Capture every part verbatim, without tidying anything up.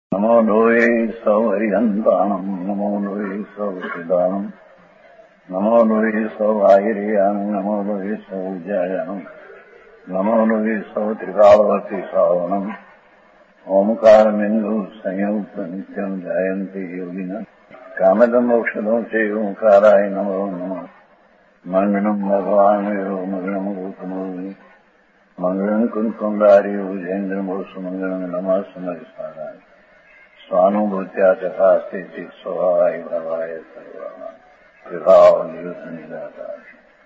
નમો લોહે સૌહરિહંતાણમ નમો લોહે સૌસિદાનમ નમો લોહે સૌઆયર્યાન નમો લોહે સૌજાયાનમ નમો લોહે સૌત્રિકાળવતી શ્રાવણમ ઓમકારમિંદુ સંયુક્ત નિત્યમ જાયંતી યોગિના કામદમોક્ષદો છે ઓંકારાય નમો નમઃ મંગળમ ભગવાન વિરો મંગળમ ગોતમોહિ મંગળમ કુંકુંડારી ઉજેન્દ્રમોષ મંગળમ નમઃ સમયસારાય સ્વાનુભૂત્યા ચકાસ્તે સ્વભાવાય ભાવાય સર્વા વિભાવ નિયુત નિરાકાર.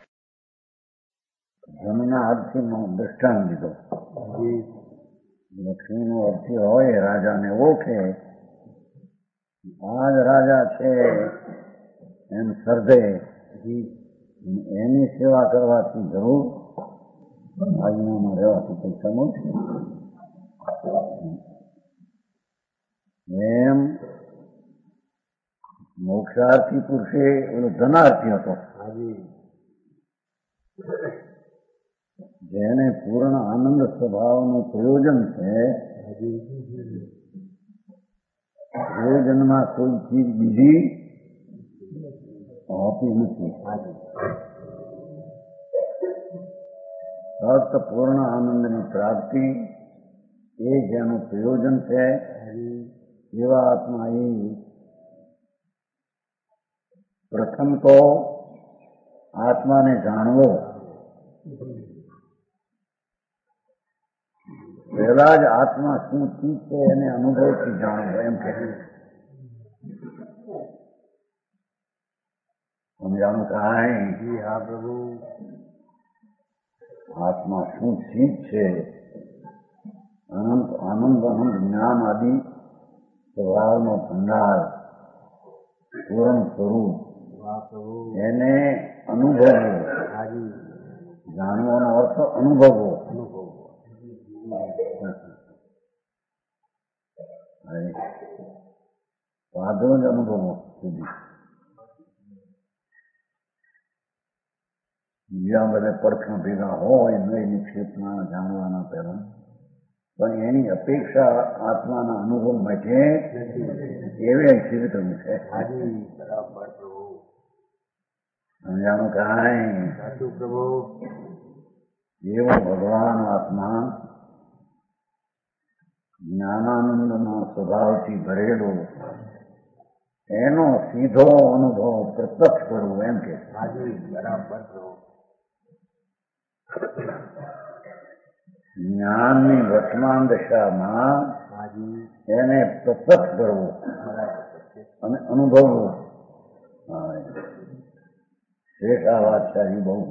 જમના અર્થીનો દ્રષ્ટાંત દીધો. લક્ષ્મીનો અર્થી હોય રાજાને ઓળખે, આ જ રાજા છે એમ સર્જે, એની સેવા કરવાથી જરૂર આજ્ઞામાં રહેવાથી પૈસા મળશે. એમ મોક્ષાર્થી પુરુષે ઓલો ધનાર્થી હતો, જેને પૂર્ણ આનંદ સ્વભાવનું પ્રયોજન છે. પ્રયોજનમાં કોઈ ચીજ બીજી હોતી નથી. ફક્ત પૂર્ણ આનંદની પ્રાપ્તિ એ જેનું પ્રયોજન છે, એવા આત્મા એ પ્રથમ તો આત્માને જાણવો, પહેલા જ આત્મા શું ચીજ છે એને અનુભવથી જાણવો. એમ કે સમજાણું કાંઈ? હા પ્રભુ, આત્મા શું ચીજ છે, અનંત આનંદ અનંત જ્ઞાન આદિ સ્વભાવનો ભંડાર, પૂર્ણ સ્વરૂપ, એને અનુભવવો. જાણવાનો અર્થ અનુભવવો. સાધુ જ અનુભવો સુધી બીજા બધા પડખા ભેગા હોય નહીં નિક્ષેપના જાણવાના પહેલા, પણ એની અપેક્ષા આત્માના અનુભવ માટે એવે સિદ્ધ થયું છે. સમજાણું કાંઈ? એવો ભગવાન આત્મા જ્ઞાનાનંદના સ્વભાવથી ભરેલો, એનો સીધો અનુભવ પ્રત્યક્ષ કરવો. એમ કે જ્ઞાનની વર્તમાન દશામાં એને પ્રત્યક્ષ કરવો અને અનુભવવો. શેષ આ વાત સારી બહુ.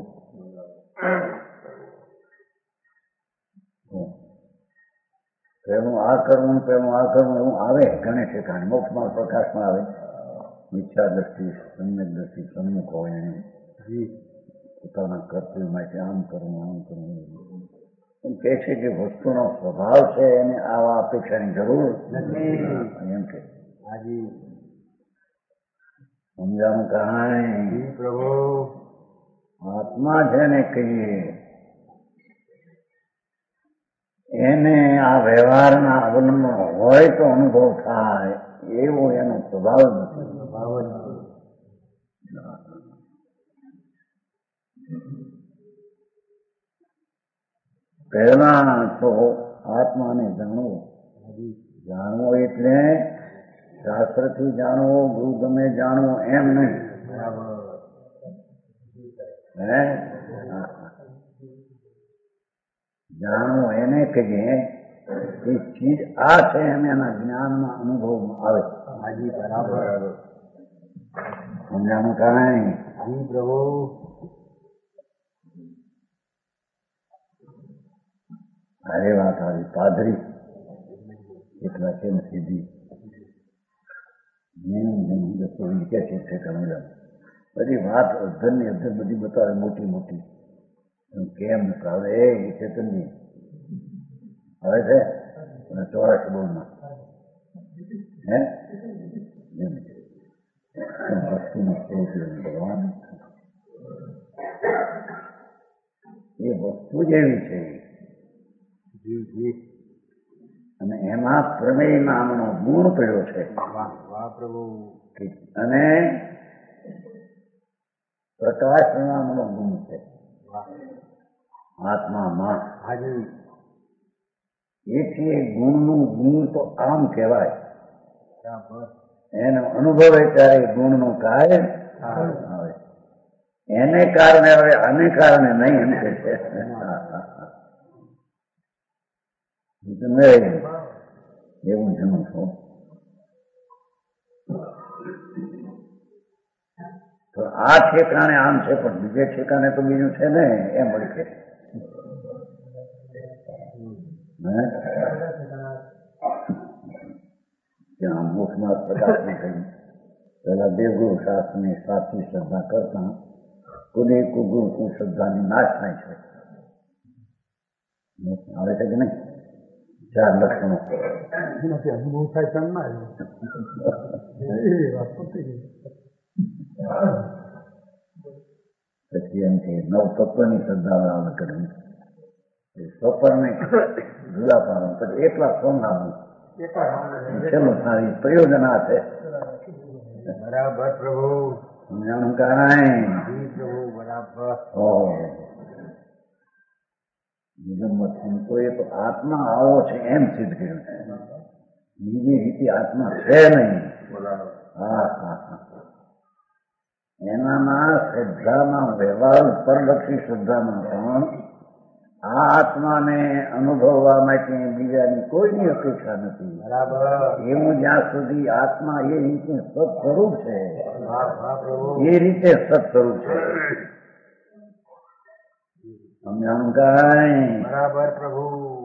પેલું આ કરવું, પેલું આ કરવું એવું આવે ઘણે ઠેકાણે. મોક્ષમાં પ્રકાશમાં આવે મિથ્યા દ્રષ્ટિ, સમ્યક દ્રષ્ટિ સન્મુખ હોય એને પોતાના કર્તવ્ય માટે આમ કરવું આમ કરવું એમ કહે છે કે વસ્તુનો સ્વભાવ છે એને આવા અપેક્ષાની જરૂર નથી. એમ કે સમજાવું કાંઈ? પ્રભુ, આત્મા જેને કહીએ એને આ વ્યવહારના અવલંબન હોય તો અનુભવ થાય એવો એનો સ્વભાવ નથી. પહેલા તો આત્માને જાણવો. જાણવો એટલે શાસ્ત્રથી જાણવો, ગુરુ ગમે જાણવો એમ નહીં. હે જાણવો એને કહીએ કે ચીજ આ છે એમ એના જ્ઞાનના અનુભવમાં આવે. સમજાણું કાંઈ? પ્રભુ, અરે વાત આવી. પાદરી એટલા છે ને સીધી કે છે બધી વાત અધરની અધર બધી બતાવે મોટી મોટી. કેમ આવે એ ચેતનજી હવે છે અને ચોરાશી બોલમાં હે વસ્તુનું સ્વરૂપ ભગવાન એ વસ્તુ જ એવી છે અને એમાં પ્રમેય નામનો ગુણ પડ્યો છે અને પ્રકાશ નામનો ગુણ છે આત્મામાં. એથી ગુણનું ગુણ તો આમ કહેવાય, એનો અનુભવ ત્યારે ગુણનું કાર્ય આવે. એને કારણે હવે આને કારણે નહીં એમ કે છે. એવું જાણું છું. તો આ ઠેકાણે આમ છે પણ બીજે ઠેકાણે તો બીજું છે ને એમ વળી કે ત્યાં મુખમાં પ્રકાશને કહ્યું પેલા દેવગુરુ શાસ્ત્રની સાચી શ્રદ્ધા કરતા કુદે કુગુરુ કુ શ્રદ્ધાની નાશ થાય છે. આવે છે કે નહીં? ચાર લક્ષણો અનુભવ થાય પછી એમ કે નવ તત્વની શ્રદ્ધા બરાબર કરવી, સ્વપરને જુદા પાડવા, પછી એકલા સોમનાથનું છેલ્લું સારી પ્રયોજન આ છે. બરાબર પ્રભુ સમજાણું કાંઈ પ્રભુ બરાબર. બીજું મત સંતોએ તો આત્મા આવો છે એમ સિદ્ધ કર્યું છે, બીજી રીતે આત્મા છે નહીં. હા હા હા એનામાં શ્રદ્ધામાં વ્યવહાર પરલક્ષી શ્રદ્ધામાં પણ આ આત્માને અનુભવવા માટે બીજાની કોઈની અપેક્ષા નથી. બરાબર. એવું જ્યાં સુધી આત્મા એ રીતે સત્સ્વરૂપ છે એ રીતે સત્સ્વરૂપ છે. સમજાણું કાંઈ? બરાબર પ્રભુ.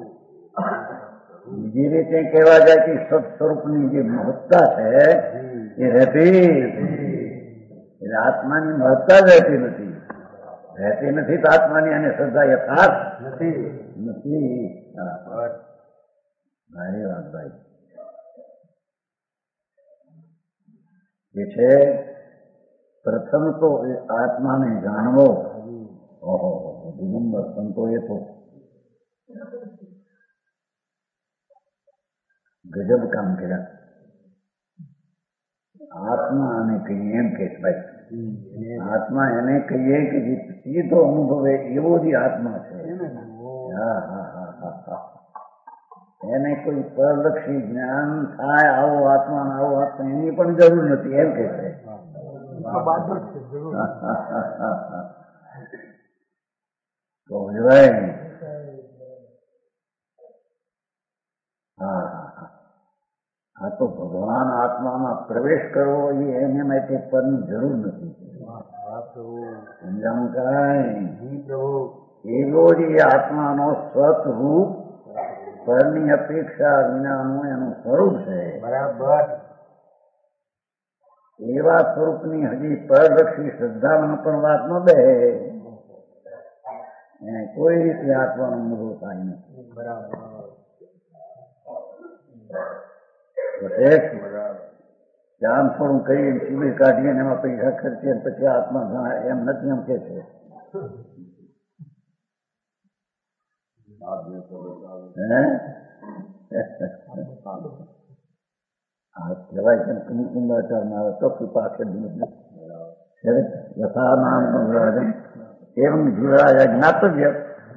બીજી રીતે કહેવા જાય કે સત્સ્વરૂપની જે મહત્તા છે એ રહેતી એટલે આત્માની મહત્તા જ રહેતી નથી. રહેતી નથી તો આત્માની અને શ્રદ્ધા યથાર્થ નથી નથી. મારી વાત ભાઈ એ છે પ્રથમ તો આત્માને જાણવો. ઓહો દિગંબર સંતોએ તો ગજબ કામ કર્યા. આત્મા અને કહીએ એમ કે ભાઈ આત્મા એને કહીએ કે જે સીધો અનુભવે એવો જ આત્મા છે. હા હા હા હા હા એને કોઈ પરલક્ષી જ્ઞાન થાય આવો આત્મા આવો આત્મા એની પણ જરૂર નથી એમ કે છે. તો ભાઈ હા હા હા આ તો ભગવાન આત્મામાં પ્રવેશ કરવો એ એને માટે પરની જરૂર નથી. સમજાણું કાંઈ? એવો જ એ આત્માનો સ્વરૂપ પરની અપેક્ષા વિનાનું એનું સ્વરૂપ છે. બરાબર. એવા સ્વરૂપની હજી પરલક્ષી શ્રદ્ધામાં પણ વાત ન બે એને કોઈ રીતે આત્માનો અનુભવ થાય નથી. બરાબર. આમ થોડું કહીએ શિબિર કાઢીએ ને એમાં પૈસા ખર્ચીએ પછી આત્મા ઘણા એમ નથી એમ કે છે. આ કહેવાય છે કુંડાચારમાં આવે તો કૃપા છે યથા નામ રાજન એમ જીવરાજ જ્ઞાતવ્ય.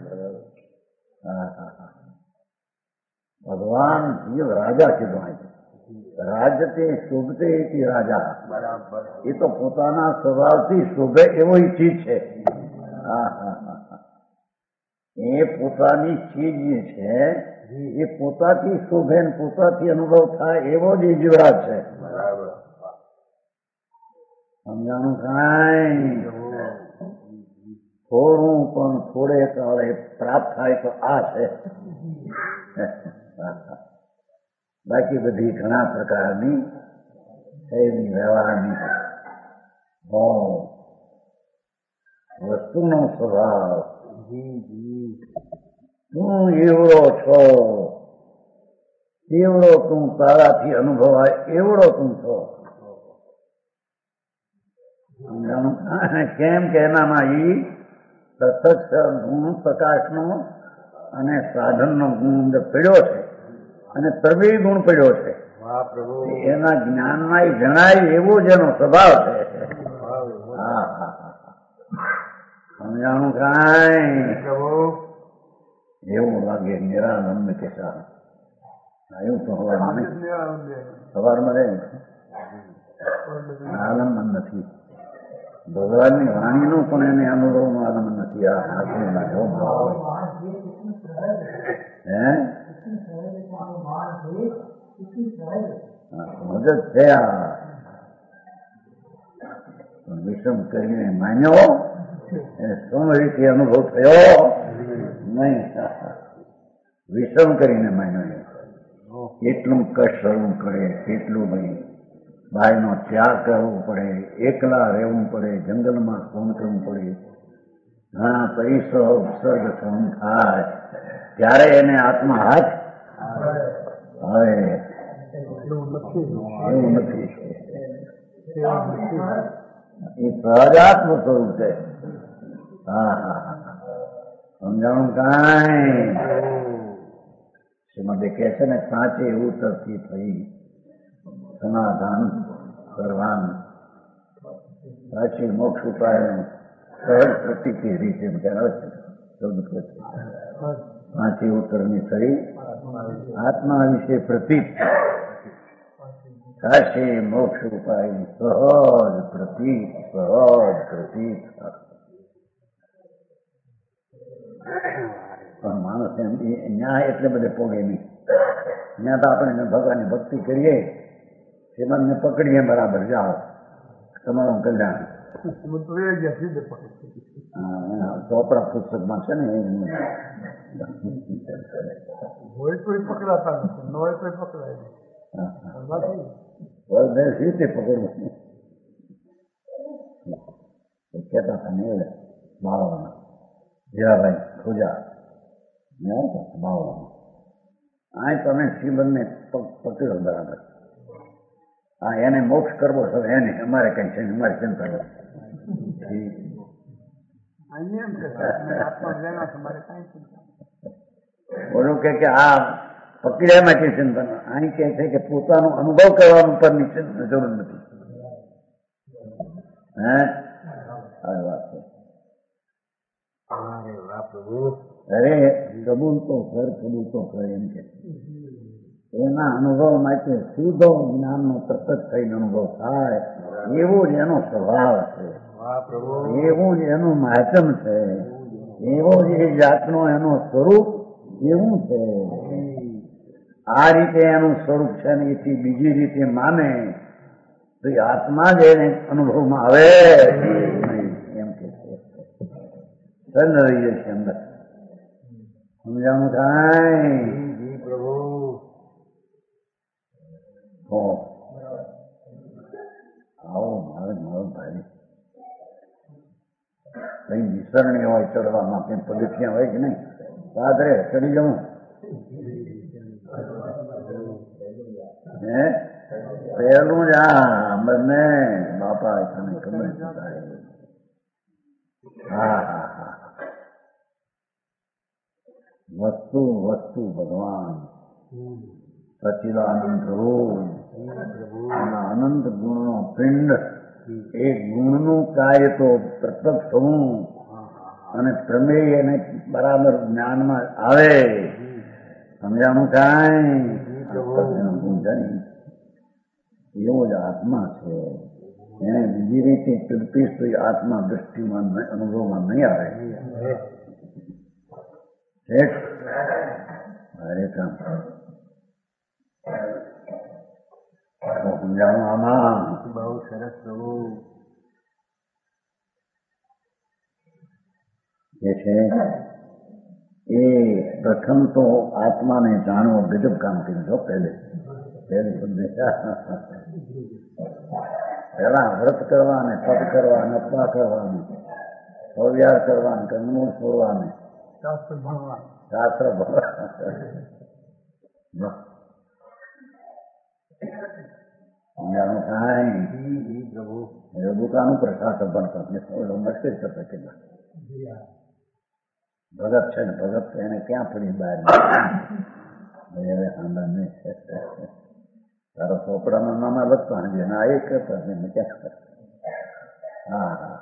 હા હા હા ભગવાન જીવ રાજા કીધું છે. રાજતે શોભતે રાજા. એ તો પોતાના સ્વભાવથી શોભે એવો ચીજ છે. હા હા હા એ પોતાની ચીજ જે છે એ પોતાથી શોભે ને પોતાથી અનુભવ થાય એવો જ જીવરાજ છે. સમજાણું કાંઈ? થોડું પણ થોડે કાળે પ્રાપ્ત થાય તો આ છે. બાકી બધી ઘણા પ્રકારની એની વ્યવહારની વસ્તુનો સ્વભાવ તું એવડો છો એવડો તું તારાથી અનુભવાય એવડો તું છો. કેમ કે એનામાં ઈ પ્રત્યક્ષ ગુણ પ્રકાશનો અને સાધનનો ગુણ પડ્યો છે. અને પ્રવીણ ગુણ પડ્યો છે. વાહ પ્રભુ એના જ્ઞાનમાં ય જણાય એવો જ એનો સ્વભાવ છે. હા હા હા સમજાણું કાંઈ પ્રભુ એવું લાગે નિરાનંદ કે સારું આવ્યું તો સવારમાં નહીં સવારમાં રહે આલંબન નથી ભગવાનની વાણીનું પણ એને અનુભવનું આલંબન નથી. આ હાથનું ના જો ભાવ હે મદદ છે આ વિષમ કરીને માન્યો એને સમ રીતે અનુભવ થયો નહીં. વિષમ કરીને માન્યો એટલું કષ્ટ રહેવું પડે એટલું નહીં. ભાઈનો ત્યાગ કરવો પડે, એકલા રહેવું પડે, જંગલમાં સહન કરવું પડે, ઘણા પૈસો ઉપસર્ગ સહન થાય ત્યારે એને આત્મા હાથ આવે. એવું નથી એ સહજાત્મ સ્વરૂપ છે. હા હા હા સમજાણું કાંઈ શ્રીમદે કહે છે ને સાચે ઉતરથી થઈ સમાધાન કરવાનું સાચી મોક્ષ ઉપાયનું સહજ પ્રતિકી રીતે સાચી ઉત્તરની થઈ આત્મા વિશે પ્રતીત સાચી મોક્ષ ઉપાય સહજ પ્રતીત સહજ પ્રતીત. પણ માણસ એમ ન્યાય એટલે બધે પોગે નહીં. ત્યાં તો આપણે ભગવાનની ભક્તિ કરીએ શ્રીમદને પકડીએ બરાબર જાઓ તમારું કલ્યાણ. ચોપડા પુસ્તકમાં છે ને પકડાતા નથી ન હોય કોઈ પકડાય રીતે પકડવું કહેતા હતા ને બાળવાના હીરાભાઈ ખોજા બાળવાના આ તમે શ્રીમદને પકડ્યો બરાબર. હા એને મોક્ષ કરવો છે એને અમારે કઈ છે અમારે ચિંતા નથી. બોલું કે આ પકડ્યામાંથી ચિંતન અહીં કહે છે કે પોતાનો અનુભવ કરવાનું પરની જરૂર નથી. હે આ વાત છે. અરે કબૂલ તો કર કબૂલ તો કર એમ કે એના અનુભવ માટે સીધો જ્ઞાનનો પ્રકટ થઈને અનુભવ થાય એવો જ એનો સ્વભાવ છે, એવું જ એનું માધ્યમ છે, એવો જ એ જાતનો એનો સ્વરૂપ એવું છે. આ રીતે એનું સ્વરૂપ છે ને એથી બીજી રીતે માને તો આત્મા જ એને અનુભવમાં આવે એમ કે સન રહી જશે અંદર. સમજાણું કાંઈ પ્રભુ આવો મારે મારો ભાઈ કઈ વિસરણી હોય ચડવામાં કઈ પગથિયા હોય કે નહીં સાદ રે ચડી જવું હે પહેલું જ આ બંને બાપા તને ખબર હા હા હા વસ્તુ વસ્તુ ભગવાન સચિદાનંદ પ્રભુ એના અનંત ગુણનો પિંડ એ ગુણનું કાર્ય તો પ્રત્યક્ષ થવું અને પ્રમેય એને બરાબર જ્ઞાનમાં આવે. સમજાણું કાંઈ એવો જ આત્મા છે. એને બીજી રીતે પીડપીશ તો આત્મા દ્રષ્ટિમાં અનુભવમાં નહીં આવે. અરે કામ સમજાણું આમાં બહુ સરસ પ્રભુ જે છે એ પ્રથમ તો આત્માને જાણવો ગજબ કામ કર્યું છો. પહેલે પહેલે પહેલા વ્રત કરવા ને તપ કરવા ને અપવા કરવાનું અવ્યાર કરવાનું કંગનું છોડવાનું શાસ્ત્ર ભણવા શાસ્ત્ર સમજાણું કાંઈ પ્રભુ દુકાનું પ્રસાદ ભણતા મુશ્કેલ કરતા કેટલા ભગત છે ને ભગત એને ક્યાં પડી બહાર હવે આંડા નહીં તારા ચોપડામાં નાના લખતા હજી ના એ કરતા મેં ક્યાં કરતા હા હા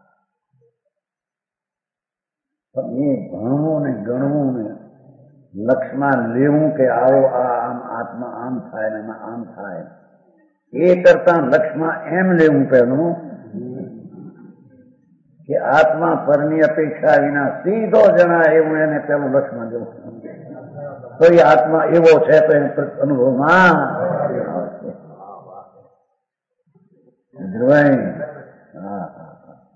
પણ એ ભણવું ને ગણવું ને લક્ષમાં લેવું કે આવો આ આમ આત્મા આમ થાય ને એમાં આમ થાય એ કરતા લક્ષમાં એમ લેવું પેલું કે આત્મા પરની અપેક્ષા વિના સીધો જણા એવું એને પેલું લક્ષમાં લેવું તો એ આત્મા એવો છે તો એને અનુભવમાં ધ્રુવાઈ હા હા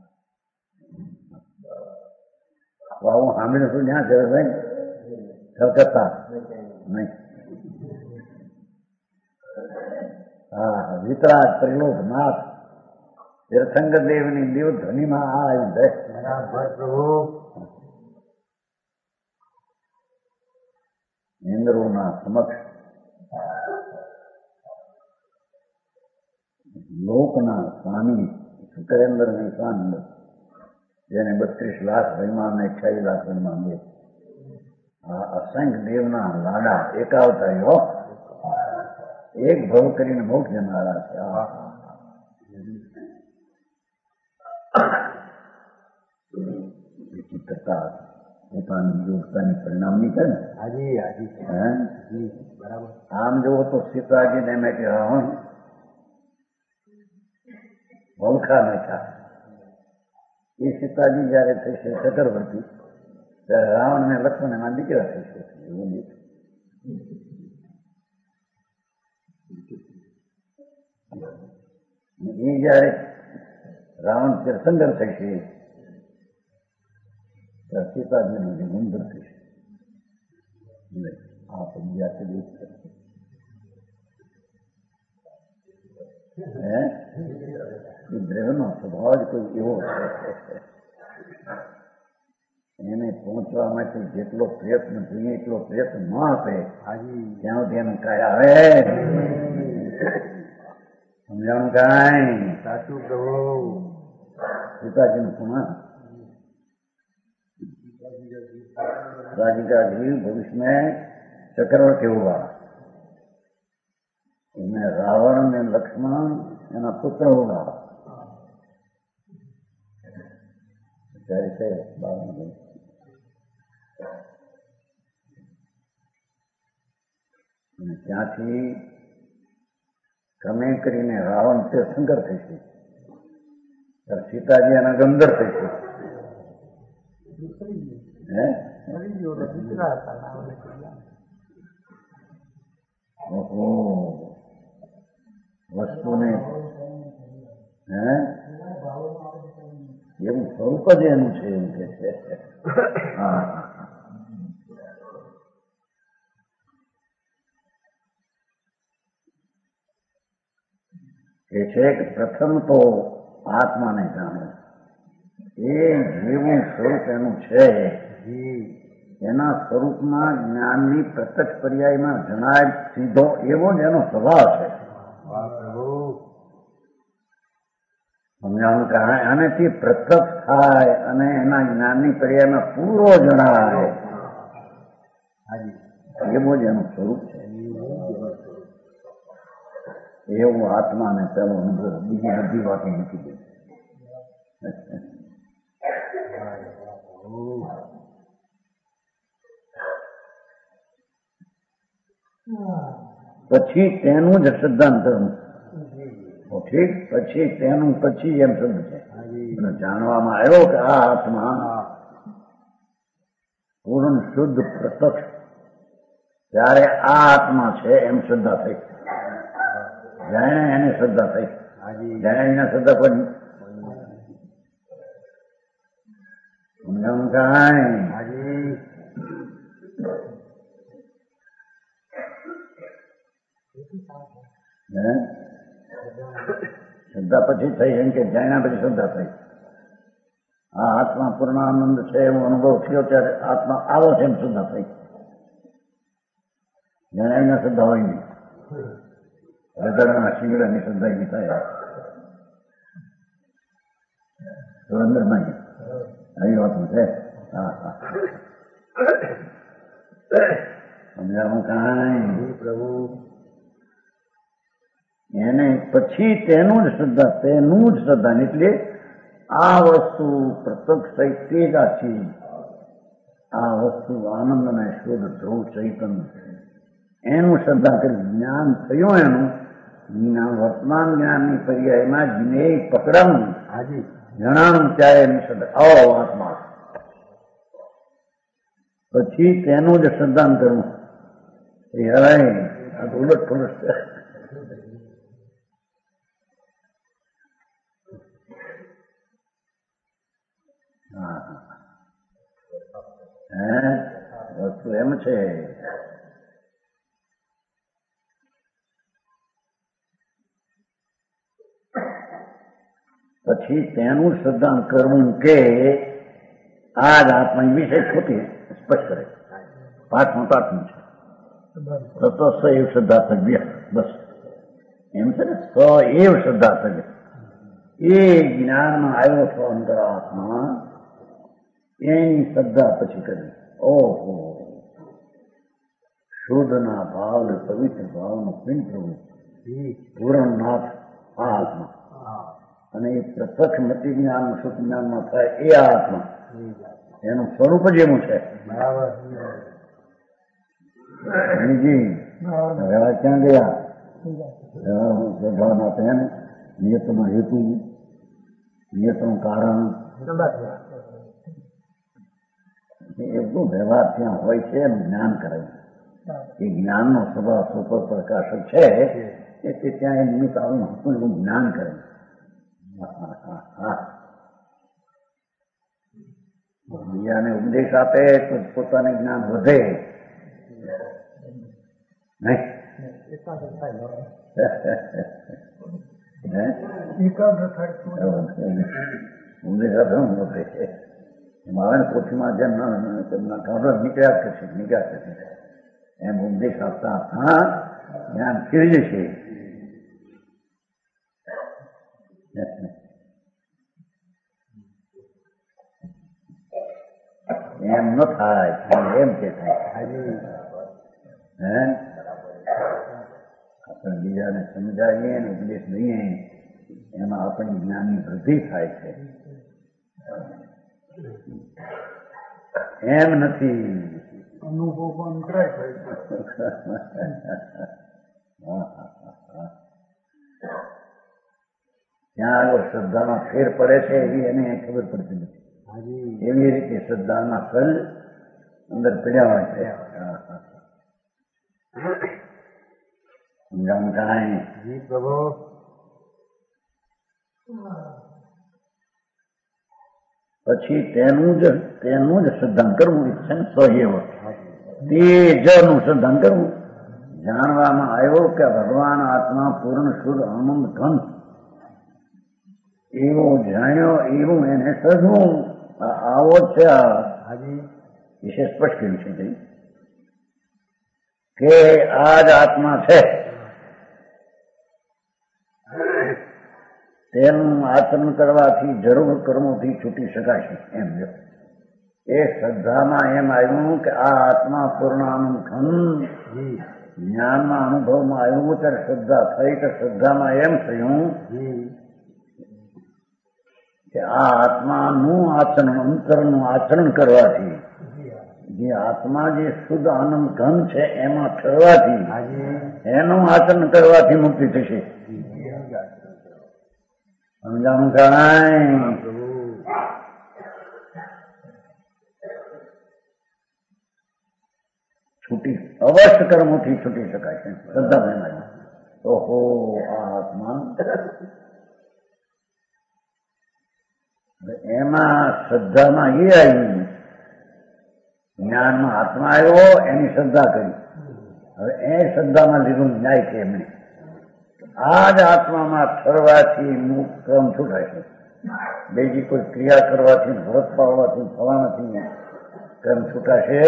હું સાંભળીને શું જ્યાં છે ભાઈ કલકત્તા નહીં હા વિતરાગ ત્રિલોક નાથ તીર્થંકર દેવની દેવ ધ્વનિમાં આ આવ્યું છે પ્રભુ ઇન્દ્રોના સમક્ષ લોકના સ્વામી શુક્રેન્દ્ર નિશાનંદ જેને બત્રીસ લાખ વૈમાન ને અઠ્યાવીસ લાખ વૈમાન દે આ અસંખ્ય દેવના લાડા એકાવતારીઓ એક ભવ કરીને મોક્ષ જનારા છે વિચિત્રતા પોતાની યોગતાની પરિણામની છે ને હાજી હાજી હે બરાબર આમ જુઓ તો સીતાજીને મેં કે રાવણ વલખા નાખ્યા એ સીતાજી જયારે થશે ચક્રવર્તી ત્યારે રાવણ ને લક્ષ્મણ એના દીકરા થશે એ જયારે રાવણ તીર્થંકર થશે ત્યારે સીતાજીનું જે મંદિર થશે આ પંજાબી હે દ્રવ્યનો સ્વભાવ જ કોઈ એવો છે એને પહોંચવા માટે જેટલો પ્રયત્ન જોઈએ એટલો પ્રયત્ન ન આપે ત્યાં સુધી એનું કાંઈ આવે સમજાણું કાંઈ સાચું પ્રભુ સીતાજીનું પુનઃ राजी का जीव भविष्य में चक्रवर्ती होगा इसमें रावण ने लक्ष्मण एना पुत्र होगा ऐसे ત્યાંથી ક્રમે કરીને રાવણ તે સંગર થશે ત્યારે સીતાજી એના ગંદર થશે હે ઓહો વસ્તુને હે એવું સ્વરૂપ જ એનું છે એવું કે છે હા એ છે કે પ્રથમ તો આત્માને જાણો એ જેવું સ્વરૂપ એનું છે એના સ્વરૂપમાં જ્ઞાનની પ્રત્યક્ષ પર્યાયમાં જણાય સીધો એવો જ એનો સ્વભાવ છે સમજાણું કે આનાથી પ્રત્યક્ષ થાય અને એના જ્ઞાનની પર્યાયમાં પૂરો જણાય એવો જ એનું સ્વરૂપ છે એવું આત્માને પેલો અનુભવ બીજી બધી વાતો મૂકી દે પછી તેનું જ શ્રદ્ધાંતર ઠીક પછી તેનું પછી એમ શબ્દ છે જાણવામાં આવ્યો કે આ આત્મા પૂર્ણ શુદ્ધ પ્રત્યક્ષ ત્યારે આ આત્મા છે એમ શ્રદ્ધા થઈ જાણે એની શ્રદ્ધા થઈ જાણે એના શ્રદ્ધા કોઈ સમજાવું કાંઈ શ્રદ્ધા પછી થઈ એમ કે જાણ્યા પછી શ્રદ્ધા થઈ આ આત્મા પૂર્ણાનંદ છે એવો અનુભવ થયો ત્યારે આત્મા આવો છે એમ શ્રદ્ધા થઈ જાણ્યા એના શ્રદ્ધા હોય નહીં રગડાના શિંગડાની શ્રદ્ધા એની થાય સુરેન્દ્ર નહીં આવી વાતું છે હા હા સમજાવું કાંઈ જી પ્રભુ. એને પછી તેનું જ શ્રદ્ધા તેનું જ શ્રદ્ધા એટલે આ વસ્તુ પ્રત્યક્ષ થઈ તે જ આછી આ વસ્તુ આનંદ અને શુદ્ધ ધ્રુવ ચૈતન્ય એનું શ્રદ્ધા કરી જ્ઞાન થયું એનું જ્ઞાન વર્તમાન જ્ઞાનની પર્યાયમાં જ્ઞેય પકડાવું હાજી. જણાનું ત્યારે એની શ્રદ્ધા આવો આત્મા પછી તેનું જ શ્રદ્ધાન કરવું એ હરાય આ તો ઉલટ પુલટ છે. હે વસ્તુ એમ છે પછી તેનું શ્રદ્ધાન કરવું કે આ જ આત્મા વિશે ખોટી સ્પષ્ટ કરે પાંચમું તો આત્મા છે તો સ એવ શ્રદ્ધાતવ્ય બસ એમ છે ને સ એવ શ્રદ્ધાતવ્ય એ જ્ઞાનમાં આવ્યો છો અંતરાત્મા એની શ્રદ્ધા પછી કરવી. ઓહો શુદ્ધના ભાવ ને પવિત્ર ભાવનો પિંડ પ્રભુ પૂરણનાથ આ આત્મા અને એ પ્રત્યક્ષ મતિ જ્ઞાન સુખ જ્ઞાનમાં થાય એ આ આત્મા એનું સ્વરૂપ જ એવું છે. બીજી રહેવા ક્યાં ગયા શ્રદ્ધાના તેને નિયતનો હેતુ નિયતનું કારણ એ બધું વ્યવહાર ત્યાં હોય છે એમ જ્ઞાન કરે એ જ્ઞાનનો સ્વભાવ સુપર પ્રકાશ છે એટલે ત્યાં એ નિમિત્ત આવું હતું એવું જ્ઞાન કરે. બીજાને ઉપદેશ આપે તો પોતાને જ્ઞાન વધે નહીં. ઉપદેશ આપે હું વધે એમાં આવે ને પોથીમાં જેમ ખબર નીકળ્યા કરશે નીકળ્યા કરશે એમ ઉપદેશ આપતા આપતા જ્ઞાન ફેરી જશે. એમ ન થાય એમ કે થાય હે આપણે બીજાને સમજાવીએ ને ઉપદેશ લઈએ એમાં આપણી જ્ઞાનની વૃદ્ધિ થાય છે. એમ નથી અનુભવ અંતરાય થાય. ત્યાં આગળ શ્રદ્ધામાં ફેર પડે છે એવી એને ખબર પડતી નથી. એવી રીતે શ્રદ્ધાના ફલ અંદર પીડ્યા હોય છે. સમજાવું કાંઈ જી પ્રભુ. પછી તેનું જ તેનું જ શ્રદ્ધાન કરવું છે ને સહૈવ તે જનું શ્રદ્ધાન કરવું. જાણવામાં આવ્યો કે ભગવાન આત્મા પૂર્ણ શુદ્ધ આનંદ ઘન એવો જાણ્યો એવું એને સજવું આવો છે. વિશે સ્પષ્ટ કર્યું છે કે આ જ આત્મા છે તેનું આચરણ કરવાથી જરૂર કર્મોથી છૂટી શકાશે. એમ જો એ શ્રદ્ધામાં એમ આવ્યું કે આ આત્મા પૂર્ણાનંદ ઘન જ્ઞાનમાં અનુભવમાં આવ્યું ત્યારે શ્રદ્ધા થઈ તો શ્રદ્ધામાં એમ થયું કે આ આત્માનું આચરણ અંતરનું આચરણ કરવાથી જે આત્મા જે શુદ્ધ આનંદ ઘન છે એમાં ઠરવાથી એનું આચરણ કરવાથી મુક્તિ થશે. સમજાણું કાંઈ છૂટી અવશ્ય કર્મોથી છૂટી શકાય છે શ્રદ્ધા પ્રેમ. ઓહો આ આત્મા એમાં શ્રદ્ધામાં એ આવી જ્ઞાનમાં આત્મા આવ્યો એની શ્રદ્ધા કરી. હવે એ શ્રદ્ધામાં લીધું ન્યાય છે એમને આ જ આત્મામાં ઠરવાથી મુક્ત ક્રમ છૂટાય છે. બીજી કોઈ ક્રિયા કરવાથી વ્રત પાડવાથી થવાથી કર્મ છૂટાશે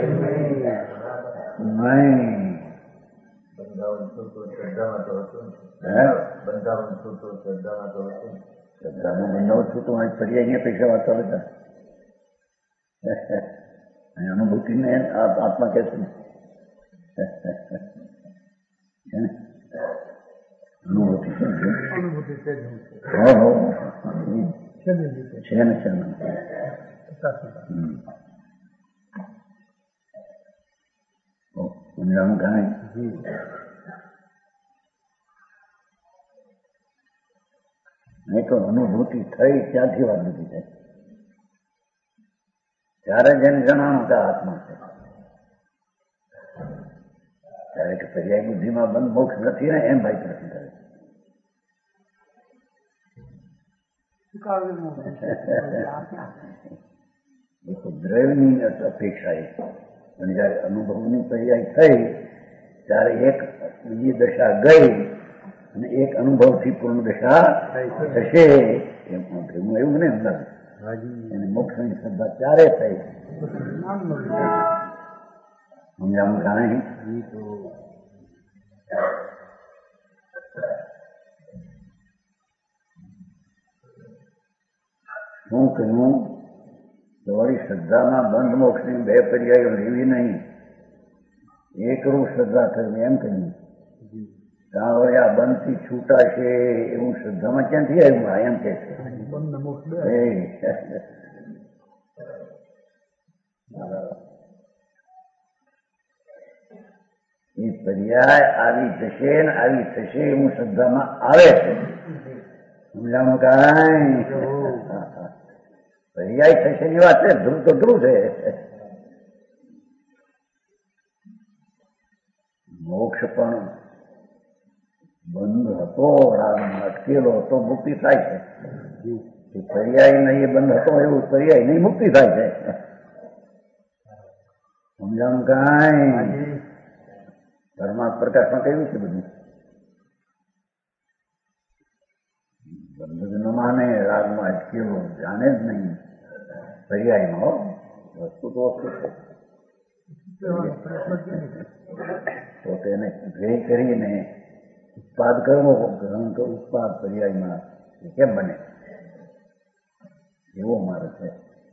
નહીં. બંધાવન છૂટું શ્રદ્ધામાં તો હતું. બંધાવન છૂટું શ્રદ્ધામાં તો હતું. શ્રદ્ધાનું બંધાવન છૂટું અહીં ફરી અહીંયા પૈસા વાંચવા બધા અનુભૂતિને આત્મા કે છે અનુભૂતિ અનુભૂતિ તે જ હો હો છે ને રીતે છે ને છે ને સમજાવું કાંઈ નહીં તો અનુભૂતિ થઈ ત્યાંથી વાત નથી થાય. ત્યારે જેને જણાવું કે આત્મા છે ત્યારે કે પર્યાય બુદ્ધિમાં બંધ મોક્ષ નથી ને એમ ભાઈ પ્રશ્ન કરે. એ તો દ્રવ્યની અપેક્ષા એ પણ જયારે અનુભવની પર્યાય થઈ ત્યારે એક બીજી દશા ગઈ અને એક અનુભવથી પૂર્ણ દશા થશે એમ હું એવું ને અંદર એને મોક્ષની શ્રદ્ધા ત્યારે થઈ. સમજાવું કાંઈ શું કહ્યું તમારી શ્રદ્ધામાં બંધ મોક્ષની બે પર્યાયો લેવી નહીં, એકરૂપ શ્રદ્ધા કરવી એમ કહ્યું. ત્યાં વળી આ બંધથી છૂટા છે એવું શ્રદ્ધામાં ક્યાંથી આવ્યું એમ કે છે. એ પર્યાય આવી જશે ને આવી થશે એવું શ્રદ્ધામાં આવે છે. સમજાણું કાંઈ પર્યાય થશે ની વાત છે, ધ્રુવ તો ધ્રુવ છે. મોક્ષ પણ બંધ હતો, રાગમાં અટકેલો હતો, મુક્તિ થાય છે. પર્યાય નહીં બંધ હતો એવું પર્યાય નહીં મુક્તિ થાય છે. સમજાણું કાંઈ પરમાત્મા પ્રકાશમાં કહ્યું છે બધું. બંધ ન માને, રાગમાં અટકેલો જાણે જ નહીં પર્યાયમાં. વસ્તુ તો વસ્તુ છે તો તેને ધ્યેય કરીને ઉત્પાદ કરવો, ગ્રહણ કરો ઉત્પાદ પર્યાયમાં એ કેમ બને એવો મારે છે.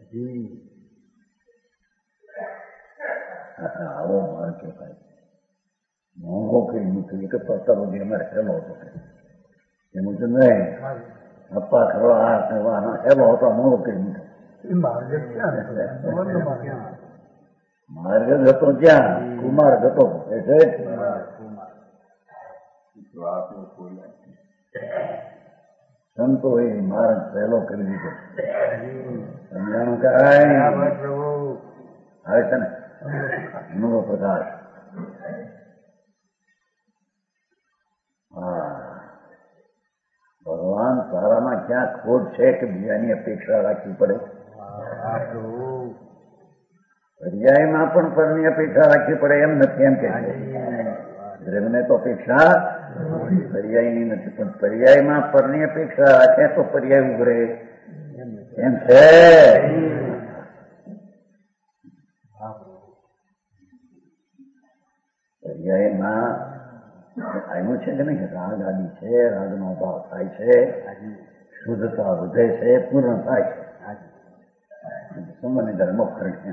આવો મારે કે ભાઈ મોંઘો કરી મૂક્યું કે પત્તર બધી અમારે હેલો હતો એનું તો નહીં અપ્પા કરવા આ કરવાના હેલો હતો મોંઘો કરી મૂક્યો. માર્ગ જ હતો ત્યાં કુમાર્ગ હતો એટલે સંતો એ માર્ગ પહેલો કરી દીધો. સમજાણું કાંઈ આવે છે ને અનુભવ પ્રકાશ. હા ભગવાન તારામાં ક્યાં ખોટ છે કે બીજાની અપેક્ષા રાખવી પડે? પર્યાયમાં પણ પરની અપેક્ષા રાખવી પડે એમ નથી એમ કે દ્રવ્યને તો અપેક્ષા પર્યાયની નથી, પણ પર્યાયમાં પરની અપેક્ષા રાખે તો પર્યાય ઉભરે એમ છે. પર્યાયમાં આવ્યું છે કે નહીં રાગ આદિ છે, રાગનો ભાવ થાય છે, શુદ્ધતા વધે છે, પૂર્ણ થાય છે. સંબંધ ધર્મોખરણ છે.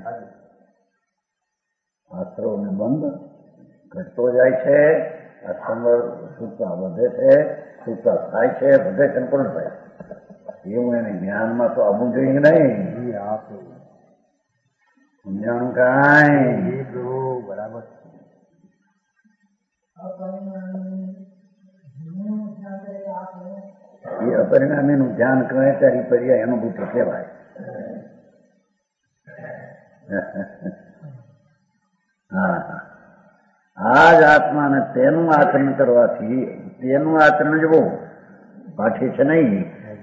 આશ્રવને બંધ ઘટતો જાય છે, આ સમર શુદ્ધતા વધે છે, શુદ્ધતા થાય છે, વધે છે, પૂર્ણ થાય છે. એવું એને જ્ઞાનમાં તો આવવું જોઈએ નહીં. સમજાણું કાંઈ બરાબર. એ અપરિણામીનું ધ્યાન કરે ત્યારે પર્યાય અનુભૂતિ કહેવાય. હા આ જ આત્માને તેનું આચરણ કરવાથી તેનું આચરણ જ બહુ પાઠે છે નહીં.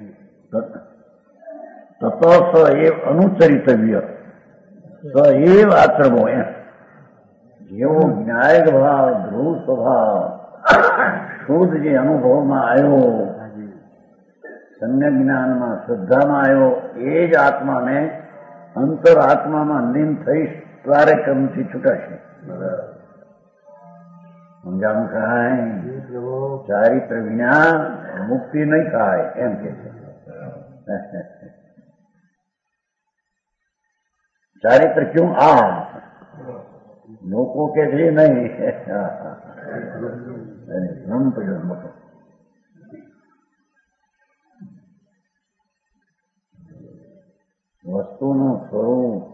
તતો સ એવ અનુચરિતવ્ય સ એવ આચરવો એમ. જેવો ન્યાય ભાવ, ધ્રુવ સ્વભાવ, શુદ્ધ જે અનુભવમાં આવ્યો, સમ્યક જ્ઞાનમાં શ્રદ્ધામાં આવ્યો, એ જ આત્માને અંતર આત્મામાં લીન થઈ ત્યારે કર્મથી છૂટાશે. સમજાણું કાંઈ ચારિત્ર વિના મુક્તિ નહીં થાય એમ કે છે. ચારિત્ર ક્યું આ લોકો કે છે નહીં, ભ્રમ પડ્યો મોટો. વસ્તુનું સ્વરૂપ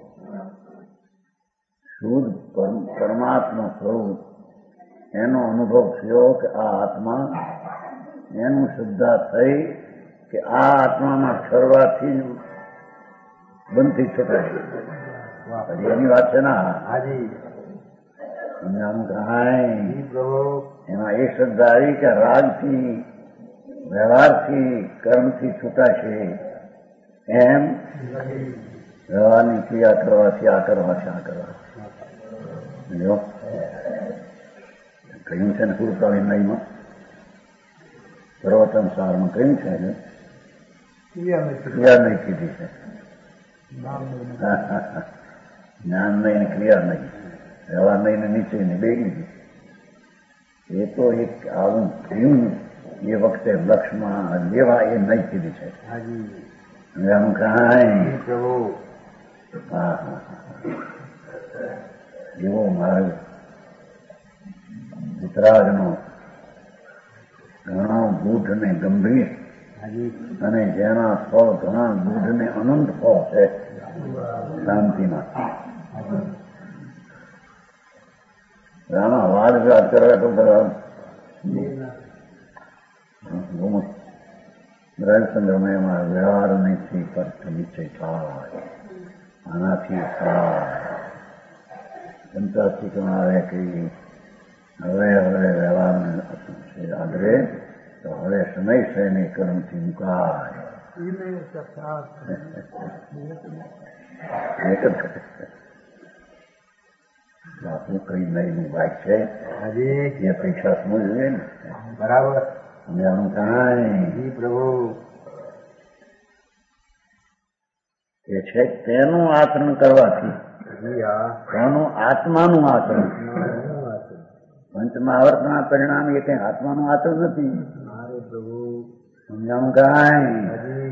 શુદ્ધ પરમાત્મા સ્વરૂપ એનો અનુભવ થયો કે આ આત્મા, એનું શ્રદ્ધા થઈ કે આ આત્મામાં ઠરવાથી બંધથી છૂટાય. એની વાત છે ના, એમાં એ શ્રદ્ધા આવી કે રાગથી, વ્યવહારથી, કર્મથી છૂટાશે. એમ વ્યવહારની ક્રિયા કરવાથી આ કરવાથી આ કરવા કહ્યું છે ને પૂર્વકાલીનમાં પ્રવચન સારમાં કહ્યું છે ને ક્રિયા નહીં કીધી છે. જ્ઞાન નહીં ને ક્રિયા નહીં, વ્યવહાર નહીં ને નીચે ને બે લીધી. એ તો એક આવું થયું એ વખતે લક્ષમાં લેવા એ નહીં કીધી છે. આનું કાંઈ હા હા એવો માર્ગ વિતરાગનો ઘણો ગૂઢ ને ગંભીર અને જેના ફળ ઘણા ગૂઢ ને અનંત ફળ છે શાંતિમાં. આમાં વાદ વિવાદ કરવા તો બધા બ્રહ્મચંદ્રમયમાં વ્યવહાર નથી કરતો નિશ્ચય થાય, આનાથી થાય. જનતાથી આવે કે હવે હવે વ્યવહાર આદરે તો હવે સમય શયને કર્મથી મુકાય. બાપુ કઈ નહીનું ભાગ છે એ અપેક્ષા સમજવી ને બરાબર. સમજાણું કાંઈ પ્રભુ એ છે તેનું આચરણ કરવાથી, તેનું આત્માનું આચરણ. પંચમહાવર્તના પરિણામ એ કઈ આત્માનું આચરણ નથી. સમજાણું કાંઈ.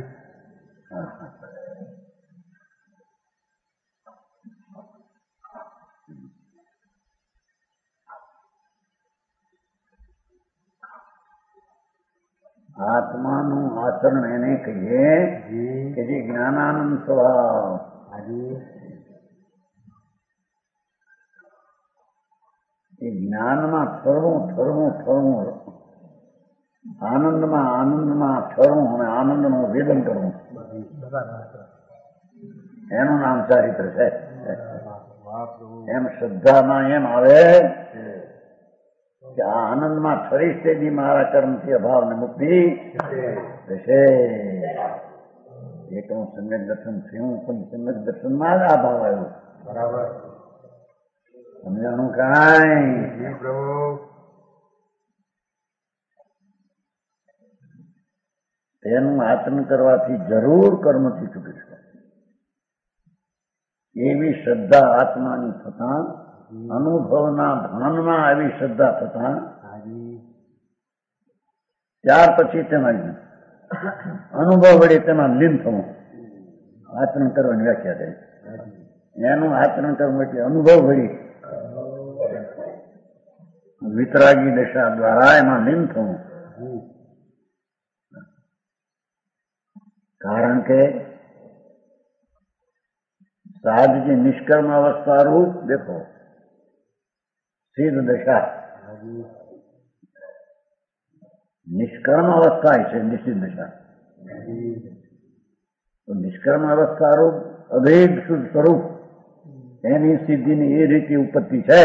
આત્માનું આચરણ એને કહીએ કે જે જ્ઞાનાનંદ સ્વભાવ, એ જ્ઞાનમાં ઠરવું ઠરવું ઠરવું, આનંદમાં આનંદમાં ઠરવું અને આનંદનું વેદન કરવું, એનું નામ ચારિત્ર છે. એમ શ્રદ્ધામાં એમ આવે કે આ આનંદમાં ઠરીશ તેથી મારા કર્મથી અભાવને મુક્તિ થશે. એક હું સમ્યક દર્શન થયું પણ સમ્યક દર્શનમાં જ આ ભાવ આવ્યો. બરાબર. સમજાણું કાંઈ. તેનું આચરણ કરવાથી જરૂર કર્મથી છૂટી શકે એવી શ્રદ્ધા આત્માની થતા, અનુભવના ભાનમાં આવી શ્રદ્ધા થતા ત્યાર પછી તેમાં અનુભવ વડે તેમાં લીન થવું આચરણ કરવાની વ્યાખ્યા થઈ. એનું આચરણ કરવું એટલે અનુભવ વળી વિતરાગી દશા દ્વારા એમાં લીન થવું. કારણ કે સાધજી નિષ્કર્મ અવસ્થા રૂપ દેખો સિદ્ધ દશા નિષ્કર્મ અવસ્થા છે, નિશ્ચિત દશા. તો નિષ્કર્મ અવસ્થા રૂપ અભેદ શુદ્ધ સ્વરૂપ એની સિદ્ધિની એ રીતે ઉત્પત્તિ છે.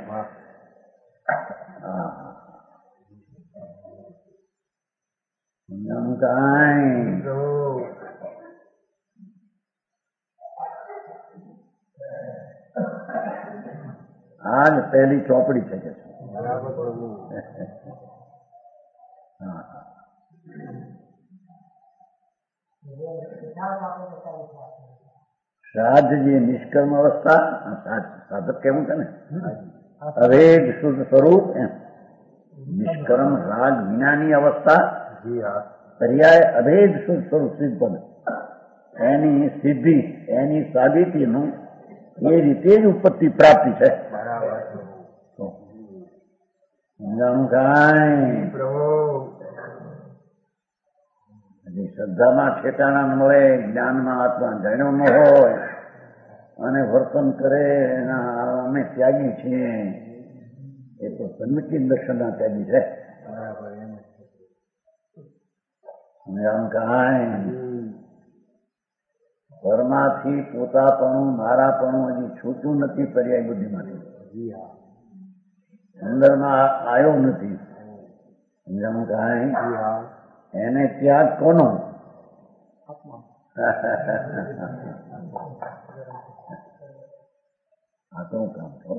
કાંઈ આજ પહેલી ચોપડી છે કે શ્રાદ્ધજી નિષ્કર્મ અવસ્થા, સાધક કેવું છે ને અભેદ શુદ્ધ સ્વરૂપ એમ નિષ્કર્મ રાગ વિનાની અવસ્થા પર્યાય અભેદ શુદ્ધ સ્વરૂપ સિદ્ધ બને. એની સિદ્ધિ એની સાબિતીનું એ રીતે જ ઉત્પત્તિ પ્રાપ્તિ છે. સમજાણું કાંઈ? હજી શ્રદ્ધામાં ઠેકાણા મળે, જ્ઞાનમાં આત્મા જાણ્યો ન હોય અને વર્તન કરે એના અમે ત્યાગી છીએ, એ તો સન્મતિ દર્શનના ત્યાગી છે. સમજાણું કાંઈ? પરમાથી પોતાપણું મારાપણું હજી છૂટું નથી પર્યાય બુદ્ધિમાંથી, અંદરમાં આવ્યો નથી. સમજાણું કાંઈ? એને ત્યાગ કોનો? આ તો કામ છો.